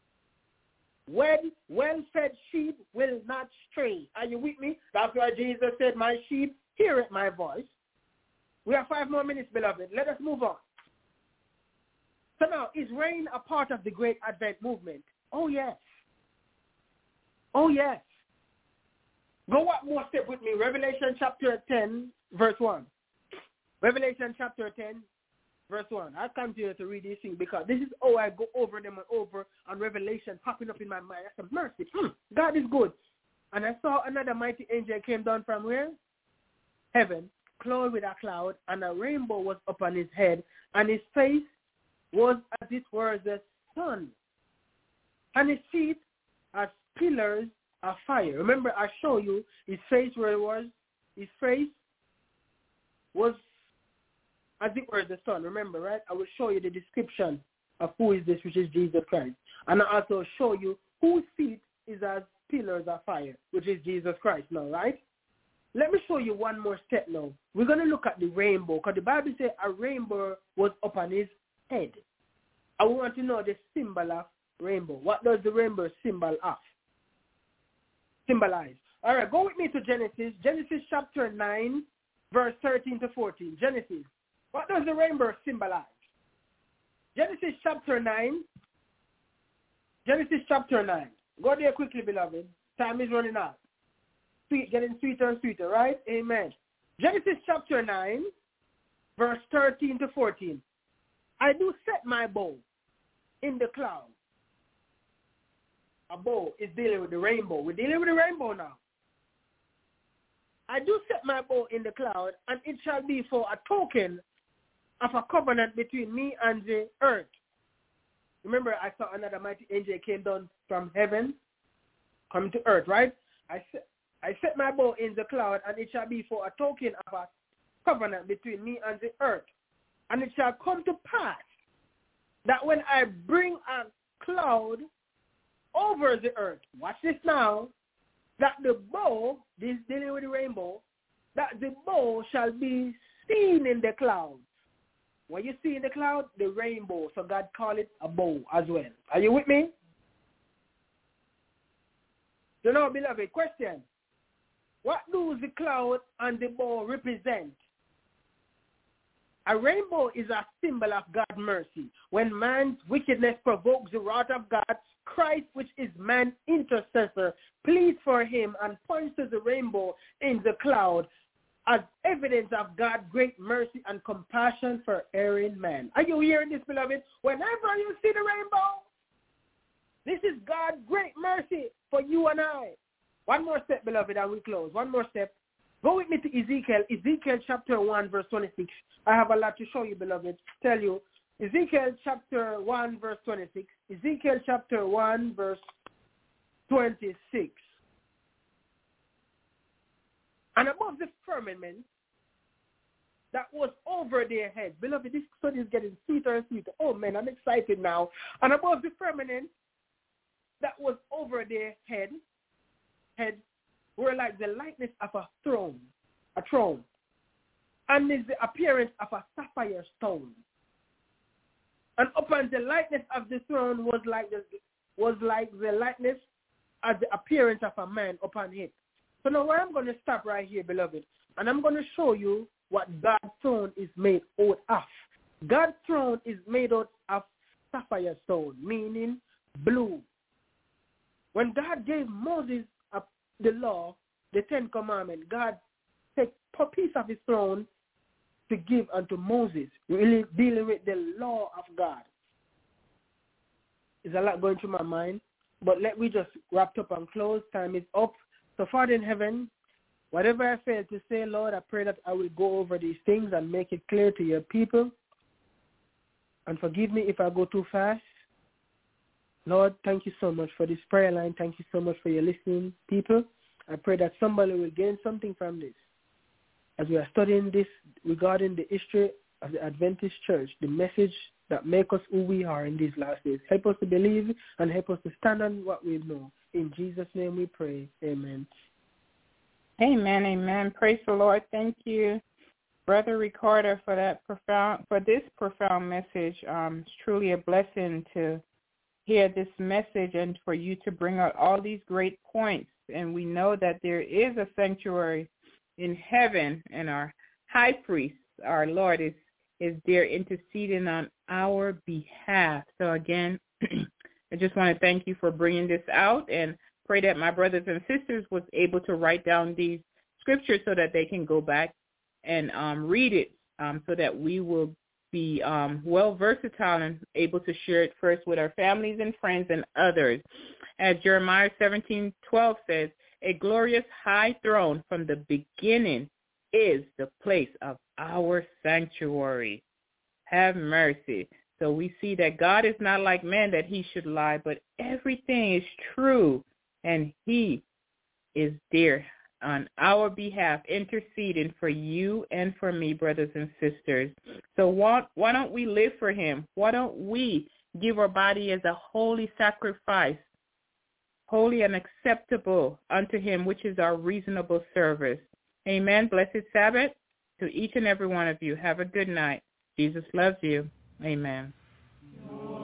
S9: When well-fed sheep will not stray. Are you with me? That's why Jesus said, my sheep heareth my voice. We have five more minutes, beloved. Let us move on. So now, is rain a part of the Great Advent movement? Oh, yes. Oh, yes. Go one more step with me. Revelation chapter ten, verse one. Revelation chapter ten, verse one. I continue to read these things because this is how I go over them and over and Revelation popping up in my mind. That's a mercy. Hmm, God is good. And I saw another mighty angel came down from where? Heaven, clothed with a cloud, and a rainbow was upon his head, and his face was as it were the sun, and his feet as pillars of fire. Remember, I show you his face where it was. His face was as it were the sun. Remember, right? I will show you the description of who is this, which is Jesus Christ. And I also show you whose feet is as pillars of fire, which is Jesus Christ now, right? Let me show you one more step now. We're going to look at the rainbow, because the Bible says a rainbow was upon his head. I want to know the symbol of rainbow. What does the rainbow symbol of? Symbolize. All right, go with me to Genesis. Genesis chapter nine, verse thirteen to fourteen. Genesis. What does the rainbow symbolize? Genesis chapter nine. Genesis chapter nine. Go there quickly, beloved. Time is running out. Sweet, getting sweeter and sweeter, right? Amen. Genesis chapter nine, verse thirteen to fourteen. I do set my bow in the cloud. A bow is dealing with the rainbow. We're dealing with the rainbow now. I do set my bow in the cloud, and it shall be for a token of a covenant between me and the earth. Remember, I saw another mighty angel came down from heaven, coming to earth, right? I set, I set my bow in the cloud, and it shall be for a token of a covenant between me and the earth. And it shall come to pass that when I bring a cloud over the earth, watch this now, that the bow, this dealing with the rainbow, that the bow shall be seen in the clouds. When you see in the cloud, the rainbow. So God called it a bow as well. Are you with me? So now, beloved, question. What do the cloud and the bow represent? A rainbow is a symbol of God's mercy. When man's wickedness provokes the wrath of God, Christ, which is man's intercessor, pleads for him and points to the rainbow in the cloud as evidence of God's great mercy and compassion for erring man. Are you hearing this, beloved? Whenever you see the rainbow, this is God's great mercy for you and I. One more step, beloved, and we close. One more step. Go with me to Ezekiel, Ezekiel chapter one, verse twenty-six. I have a lot to show you, beloved. Tell you, Ezekiel chapter one, verse twenty-six. Ezekiel chapter one, verse twenty-six. And above the firmament that was over their heads. Beloved, this study is getting sweeter and sweeter. Oh, man, I'm excited now. And above the firmament that was over their head, head were like the likeness of a throne, a throne, and is the appearance of a sapphire stone. And upon the likeness of the throne was like the was like the likeness as the appearance of a man upon it. So now where I'm going to stop right here, beloved, and I'm going to show you what God's throne is made out of. God's throne is made out of sapphire stone, meaning blue. When God gave Moses a, the law, the Ten Commandments, God took a piece of his throne to give unto Moses, really dealing with the law of God. There's a lot going through my mind, but let me just wrap up and close. Time is up. So, Father in heaven, whatever I failed to say, Lord, I pray that I will go over these things and make it clear to your people. And forgive me if I go too fast. Lord, thank you so much for this prayer line. Thank you so much for your listening, people. I pray that somebody will gain something from this. As we are studying this regarding the history of the Adventist Church, the message that makes us who we are in these last days. Help us to believe and help us to stand on what we know. In Jesus' name we pray. Amen.
S3: Amen, amen. Praise the Lord. Thank you, Brother Ricardo, for that profound, for this profound message. Um, it's truly a blessing to hear this message and for you to bring out all these great points. And we know that there is a sanctuary in heaven, and our high priest, our Lord, is is there interceding on our behalf. So again, I just want to thank you for bringing this out, and pray that my brothers and sisters was able to write down these scriptures so that they can go back and um, read it, um, so that we will be um, well versatile and able to share it first with our families and friends and others. As Jeremiah seventeen twelve says, a glorious high throne from the beginning is the place of our sanctuary. Have mercy. So we see that God is not like man that he should lie, but everything is true, and he is there on our behalf, interceding for you and for me, brothers and sisters. So why, why don't we live for him? Why don't we give our body as a holy sacrifice, holy and acceptable unto him, which is our reasonable service? Amen. Blessed Sabbath to each and every one of you. Have a good night. Jesus loves you. Amen.